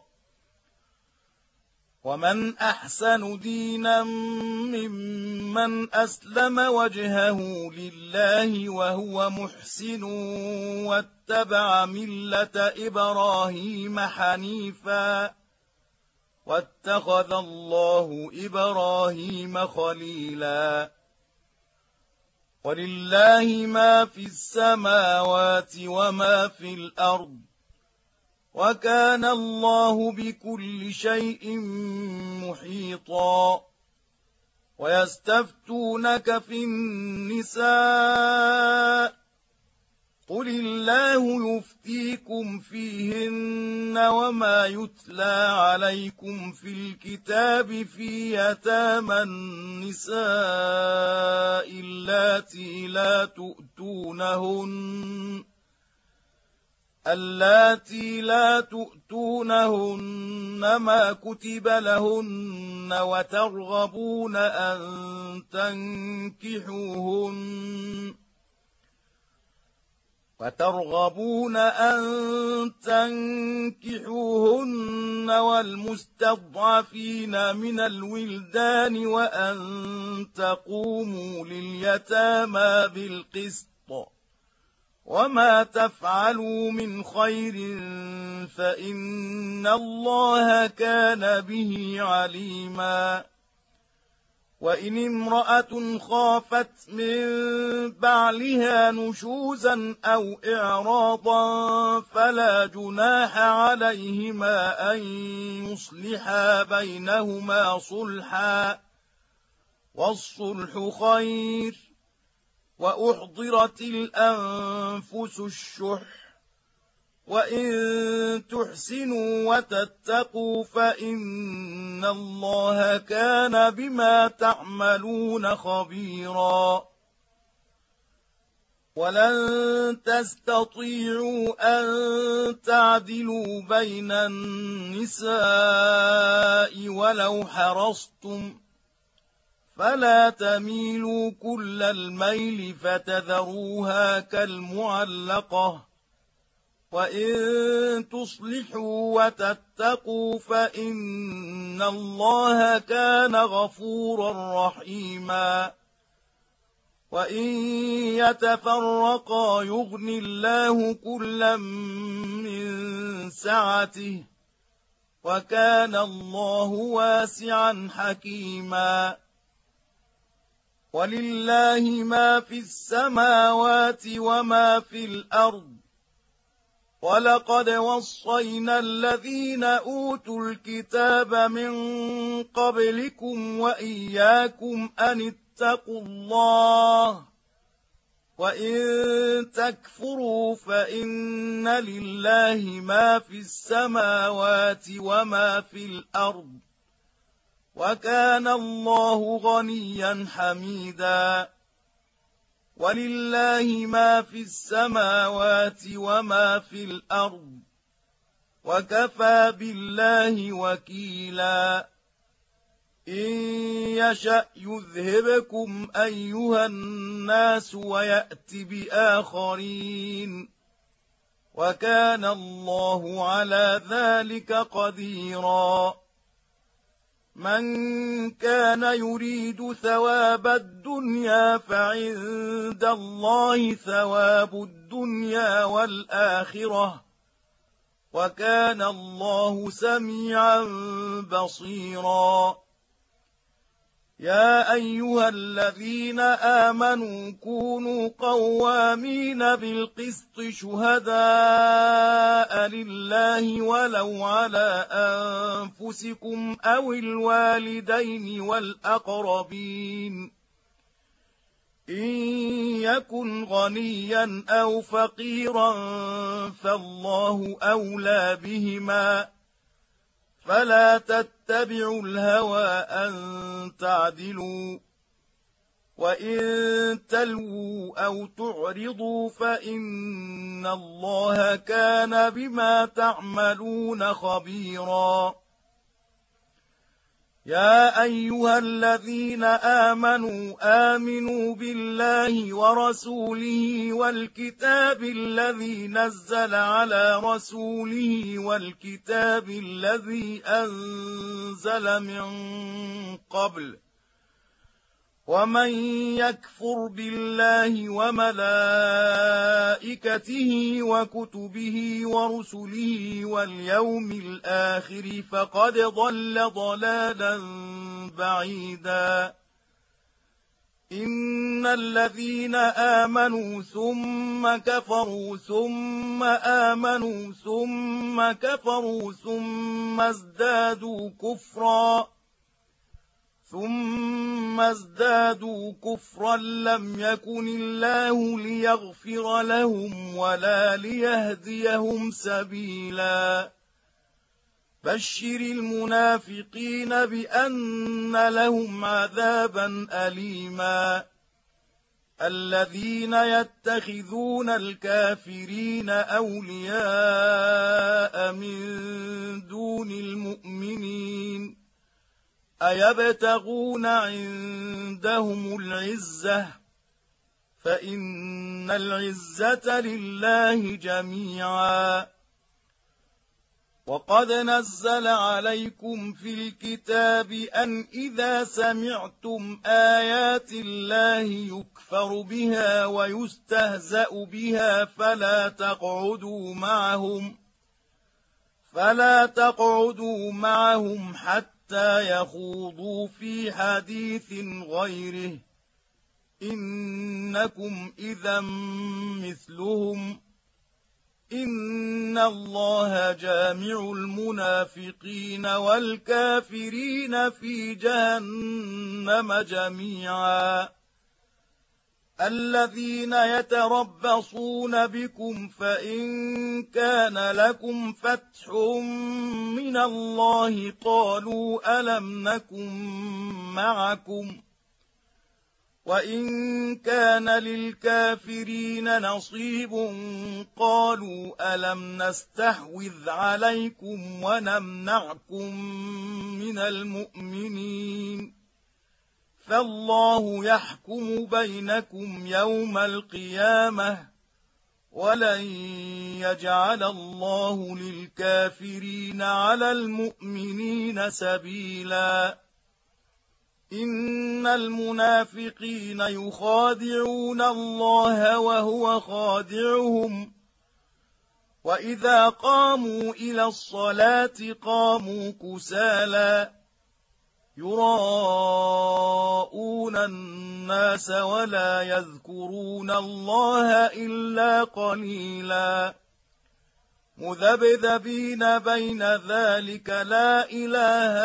ومن أحسن دينا ممن أسلم وجهه لله وهو محسن واتبع ملة إبراهيم حنيفا واتخذ الله إبراهيم خليلا. ولله ما في السماوات وما في الأرض وكان الله بكل شيء محيطا. ويستفتونك في النساء قل الله يفتيكم فيهن وما يتلى عليكم في الكتاب في يتامى النساء اللاتي لا تؤتونهن ما كتب لهن وترغبون أن تنكحوهن فترغبون أن تنكحوهن والمستضعفين من الولدان وأن تقوموا لليتامى بالقسط وما تفعلوا من خير فإن الله كان به عليما وإن امرأة خافت من بعلها نشوزا أو إعراضا فلا جناح عليهما أن يصلحا بينهما صلحا والصلح خير وأحضرت الأنفس الشح وإن تحسنوا وتتقوا فإن الله كان بما تعملون خبيرا ولن تستطيعوا أن تعدلوا بين النساء ولو حرصتم فلا تميلوا كل الميل فتذروها كالمعلقة وإن تصلحوا وتتقوا فإن الله كان غفورا رحيما وإن يتفرقا يغن الله كلا من سعته وكان الله واسعا حكيما ولله ما في السماوات وما في الأرض ولقد وصينا الذين أوتوا الكتاب من قبلكم وإياكم أن اتقوا الله وإن تكفروا فإن لله ما في السماوات وما في الأرض وكان الله غنيا حميدا ولله ما في السماوات وما في الأرض وكفى بالله وكيلا إن يشأ يذهبكم أيها الناس ويأت بآخرين وكان الله على ذلك قديرا من كان يريد ثواب الدنيا فعند الله ثواب الدنيا والآخرة وكان الله سميعا بصيرا يا أيها الذين آمنوا كونوا قوامين بالقسط شهداء لله ولو على أنفسكم أو الوالدين والأقربين إن يكن غنيا أو فقيرا فالله أولى بهما فلا تتبعوا الهوى أن تعدلوا وإن تلووا أو تعرضوا فإن الله كان بما تعملون خبيرا يا أيها الذين آمنوا بالله ورسوله والكتاب الذي نزل على رسوله والكتاب الذي أنزل من قبل ومن يكفر بالله وملائكته وكتبه ورسله واليوم الآخر فقد ضل ضلالا بعيدا إن الذين آمنوا ثم كفروا ثم آمنوا ثم كفروا ثم ازدادوا كفرا لم يكن الله ليغفر لهم ولا ليهديهم سبيلا بشر المنافقين بأن لهم عذابا أليما الذين يتخذون الكافرين أولياء من دون المؤمنين أيبتغون عندهم العزة فإن أن العزة لله جميعا. وقد نزل عليكم في الكتاب أن إذا سمعتم آيات الله يكفر بها ويستهزأ بها فلا تقعدوا معهم حتى يخوضوا في حديث غيره، إنكم إذا مثلهم، إن الله جامع المنافقين والكافرين في جهنم جميعا. الذين يتربصون بكم فإن كان لكم فتح من الله قالوا ألم نكن معكم، وإن كان للكافرين نصيب قالوا ألم نستحوذ عليكم ونمنعكم من المؤمنين، فالله يحكم بينكم يوم القيامة، ولن يجعل الله للكافرين على المؤمنين سبيلا. إن المنافقين يخادعون الله وهو خادعهم، وإذا قاموا إلى الصلاة قاموا كسالى يراءون الناس ولا يذكرون الله إلا قليلا، مذبذبين بين ذلك لا إله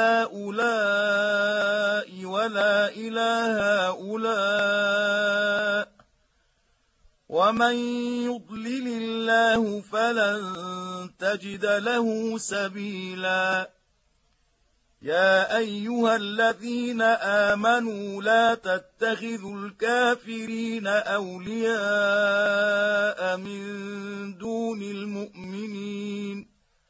هؤلاء ولا إله هؤلاء، ومن يضلل الله فلن تجد له سبيلا. يا أيها الذين آمنوا لا تتخذوا الكافرين أولياء من دون المؤمنين،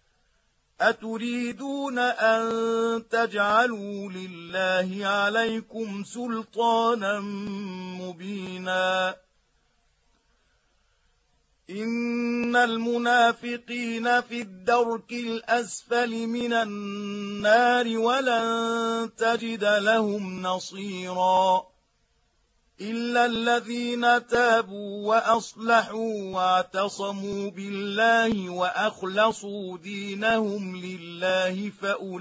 أتريدون أن تجعلوا لله عليكم سلطانا مبينا. إن المنافقين في الدرك الأسفل من النار ولن تجد لهم نصيرا، إلا الذين تابوا وأصلحوا واعتصموا بالله وأخلصوا دينهم لله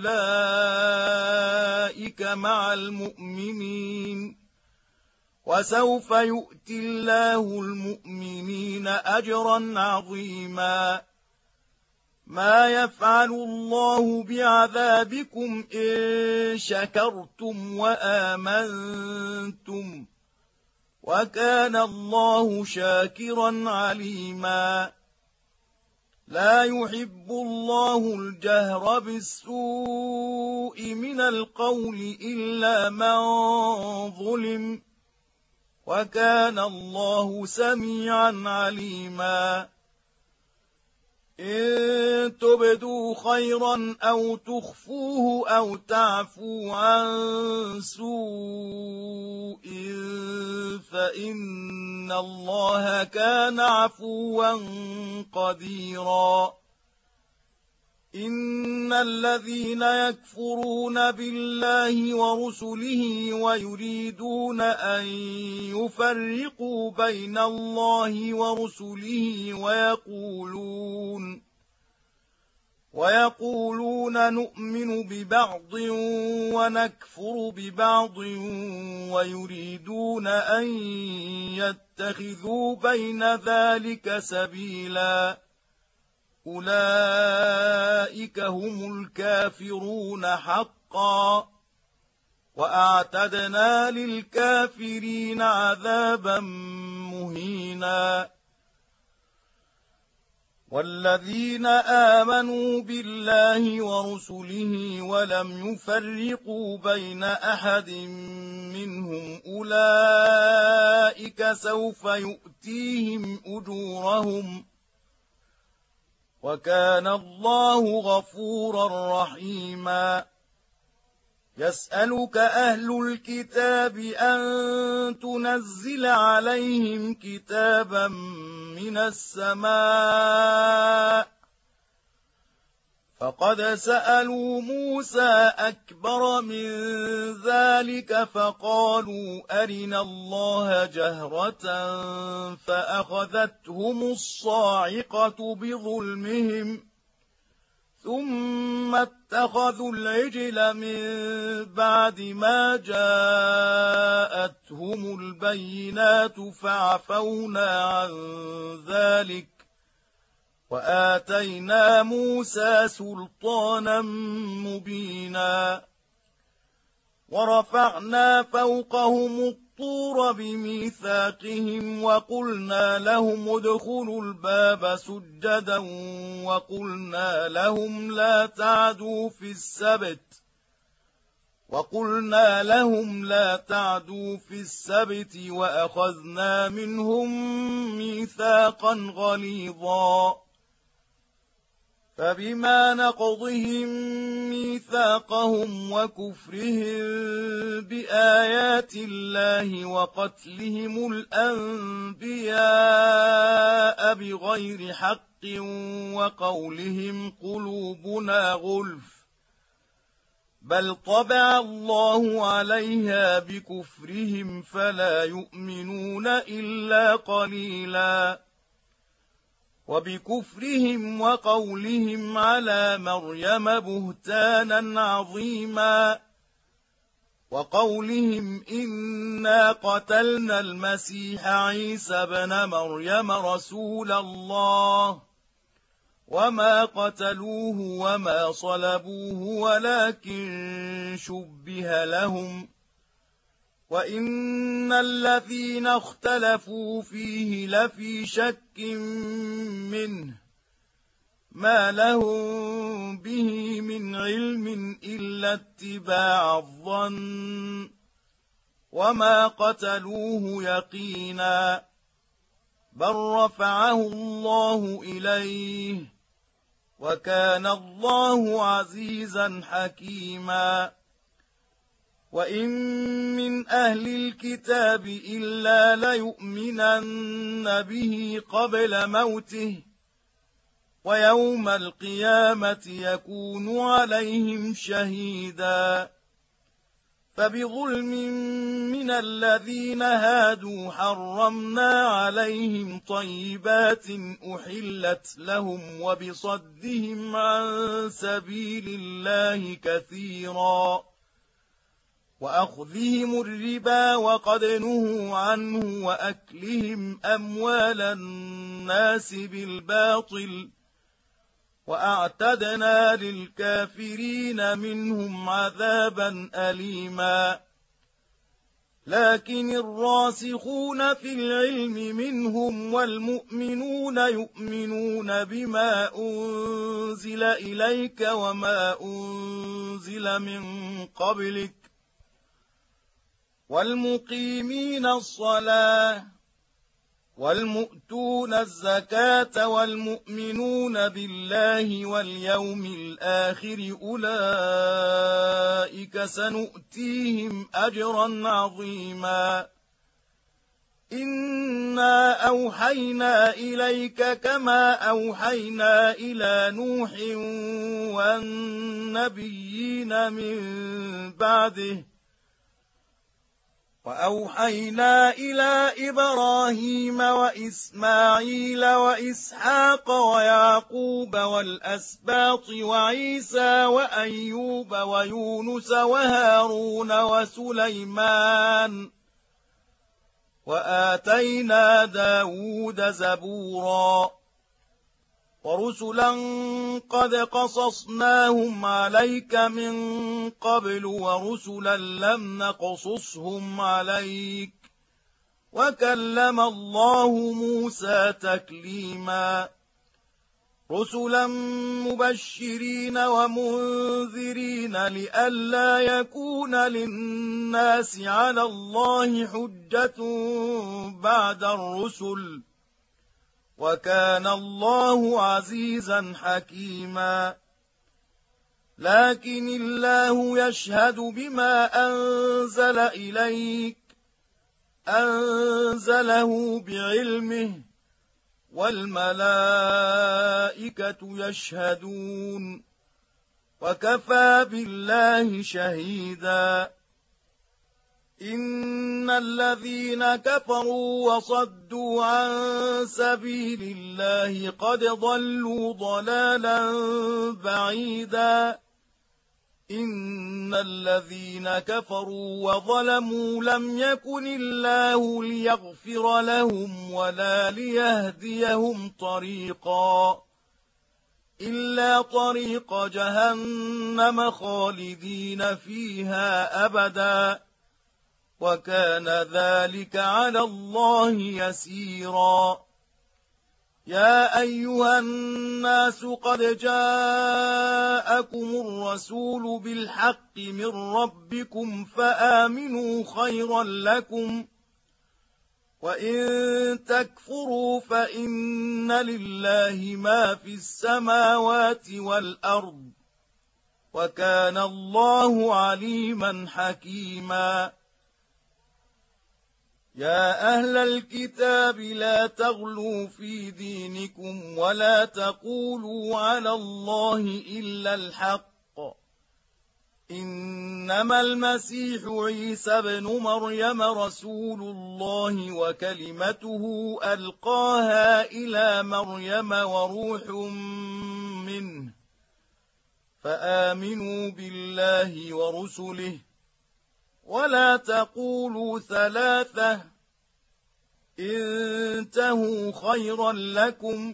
فأولئك مع المؤمنين، وسوف يؤتي الله المؤمنين أجرا عظيما. ما يفعل الله بعذابكم إن شكرتم وآمنتم، وكان الله شاكرا عليما. لا يحب الله الجهر بالسوء من القول إلا من ظلم، وكان الله سميعا عليما. إن تبدوا خيرا أو تخفوه أو تعفوا عن سوء فإن الله كان عفوا قديرا. إن الذين يكفرون بالله ورسله ويريدون أن يفرقوا بين الله ورسله ويقولون نؤمن ببعض ونكفر ببعض ويريدون أن يتخذوا بين ذلك سبيلا، أولئك هم الكافرون حقا، وأعتدنا للكافرين عذابا مهينا. والذين آمنوا بالله ورسله ولم يفرقوا بين أحد منهم أولئك سوف يؤتيهم أجورهم، وكان الله غفورا رحيما. يسألك أهل الكتاب أن تنزل عليهم كتابا من السماء فقد سألوا موسى أكبر من ذلك فقالوا أرنا الله جهرة فأخذتهم الصاعقة بظلمهم ثم اتخذوا العجل من بعد ما جاءتهم البينات فعفونا عن ذلك وآتينا موسى سلطانا مبينا ورفعنا فوقهم الطور بميثاقهم وقلنا لهم ادخلوا الباب سجدا وقلنا لهم لا تعدوا في السبت وأخذنا منهم ميثاقا غليظا فبما نقضهم ميثاقهم وكفرهم بآيات الله وقتلهم الأنبياء بغير حق وقولهم قلوبنا غلف بل طبع الله عليها بكفرهم فلا يؤمنون إلا قليلا وبكفرهم وقولهم على مريم بهتانا عظيما وقولهم إنا قتلنا المسيح عيسى ابن مريم رسول الله وما قتلوه وما صلبوه ولكن شبه لهم وإن الذين اختلفوا فيه لفي شك منه ما لهم به من علم إلا اتباع الظن وما قتلوه يقينا بل رفعه الله إليه وكان الله عزيزا حكيما وإن من أهل الكتاب إلا ليؤمنن به قبل موته ويوم القيامة يكون عليهم شهيدا فبظلم من الذين هادوا حرمنا عليهم طيبات أحلت لهم وبصدهم عن سبيل الله كثيرا وأخذهم الربا وقد نهوا عنه وأكلهم أموال الناس بالباطل وأعتدنا للكافرين منهم عذابا أليما لكن الراسخون في العلم منهم والمؤمنون يؤمنون بما أنزل إليك وما أنزل من قبلك والمقيمين الصلاة والمؤتون الزكاة والمؤمنون بالله واليوم الآخر أولئك سنؤتيهم أجرا عظيما إنا أوحينا إليك كما أوحينا إلى نوح والنبيين من بعده وأوحينا إلى إبراهيم وإسماعيل وإسحاق ويعقوب والأسباط وعيسى وأيوب ويونس وهارون وسليمان وآتينا داود زبورا ورسلا قد قصصناهم عليك من قبل ورسلا لم نقصصهم عليك وكلم الله موسى تكليما رسلا مبشرين ومنذرين لئلا يكون للناس على الله حجة بعد الرسل وكان الله عزيزا حكيما لكن الله يشهد بما أنزل إليك أنزله بعلمه والملائكة يشهدون وكفى بالله شهيدا إن الذين كفروا وصدوا عن سبيل الله قد ضلوا ضلالا بعيدا إن الذين كفروا وظلموا لم يكن الله ليغفر لهم ولا ليهديهم طريقا إلا طريق جهنم خالدين فيها أبدا وكان ذلك على الله يسيرا يا أيها الناس قد جاءكم الرسول بالحق من ربكم فآمنوا خيرا لكم وإن تكفروا فإن لله ما في السماوات والأرض وكان الله عليما حكيما يا أهل الكتاب لا تغلوا في دينكم ولا تقولوا على الله إلا الحق إنما المسيح عيسى بن مريم رسول الله وكلمته ألقاها إلى مريم وروح منه فآمنوا بالله ورسله ولا تقولوا ثلاثة انتهوا خيرا لكم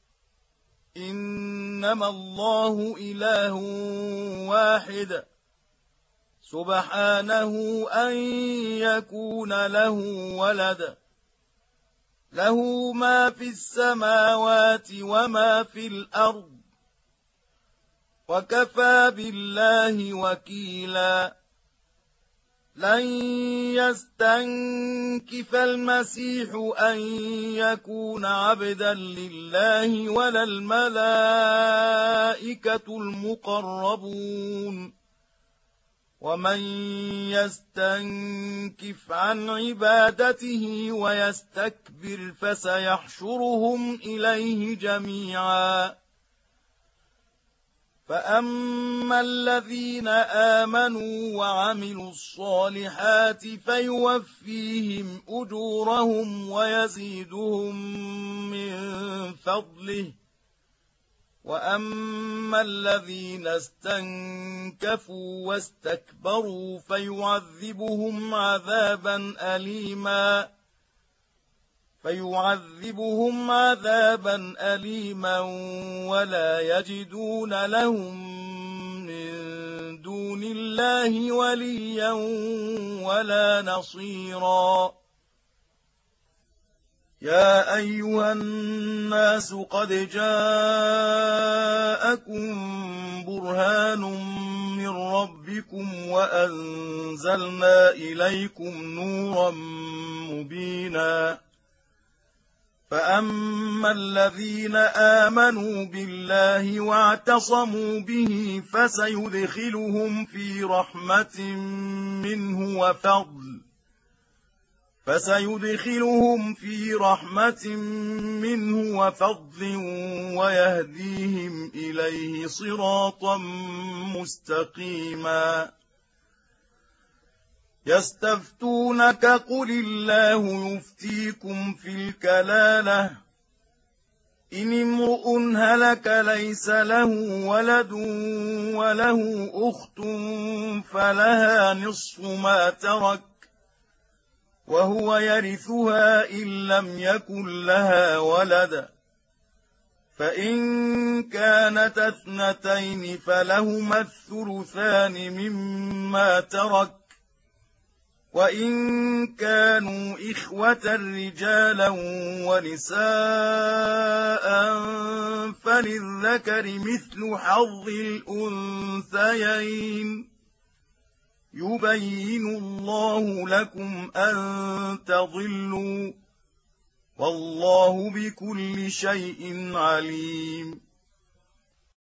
إنما الله إله واحد سبحانه أن يكون له ولد له ما في السماوات وما في الأرض وكفى بالله وكيلا لن يستنكف المسيح أن يكون عبدا لله ولا الملائكة المقربون ومن يستنكف عن عبادته ويستكبر فسيحشرهم إليه جميعا فأما الذين آمنوا وعملوا الصالحات فيوفيهم أجورهم ويزيدهم من فضله وأما الذين استنكفوا واستكبروا فيعذبهم عذابا أليما ولا يجدون لهم من دون الله وليا ولا نصيرا يا أيها الناس قد جاءكم برهان من ربكم وأنزلنا إليكم نورا مبينا فأما الذين آمنوا بالله واعتصموا به فسيدخلهم في رحمة منه وفضل ويهديهم إليه صراطا مستقيما يستفتونك قل الله يفتيكم في الكلالة إن امرؤ هلك ليس له ولد وله أخت فلها نصف ما ترك وهو يرثها إن لم يكن لها ولد فإن كانت اثنتين فلهما الثلثان مما ترك وإن كانوا إخوة رجالا ونساء فللذكر مثل حظ الأنثيين يبين الله لكم أن تضلوا والله بكل شيء عليم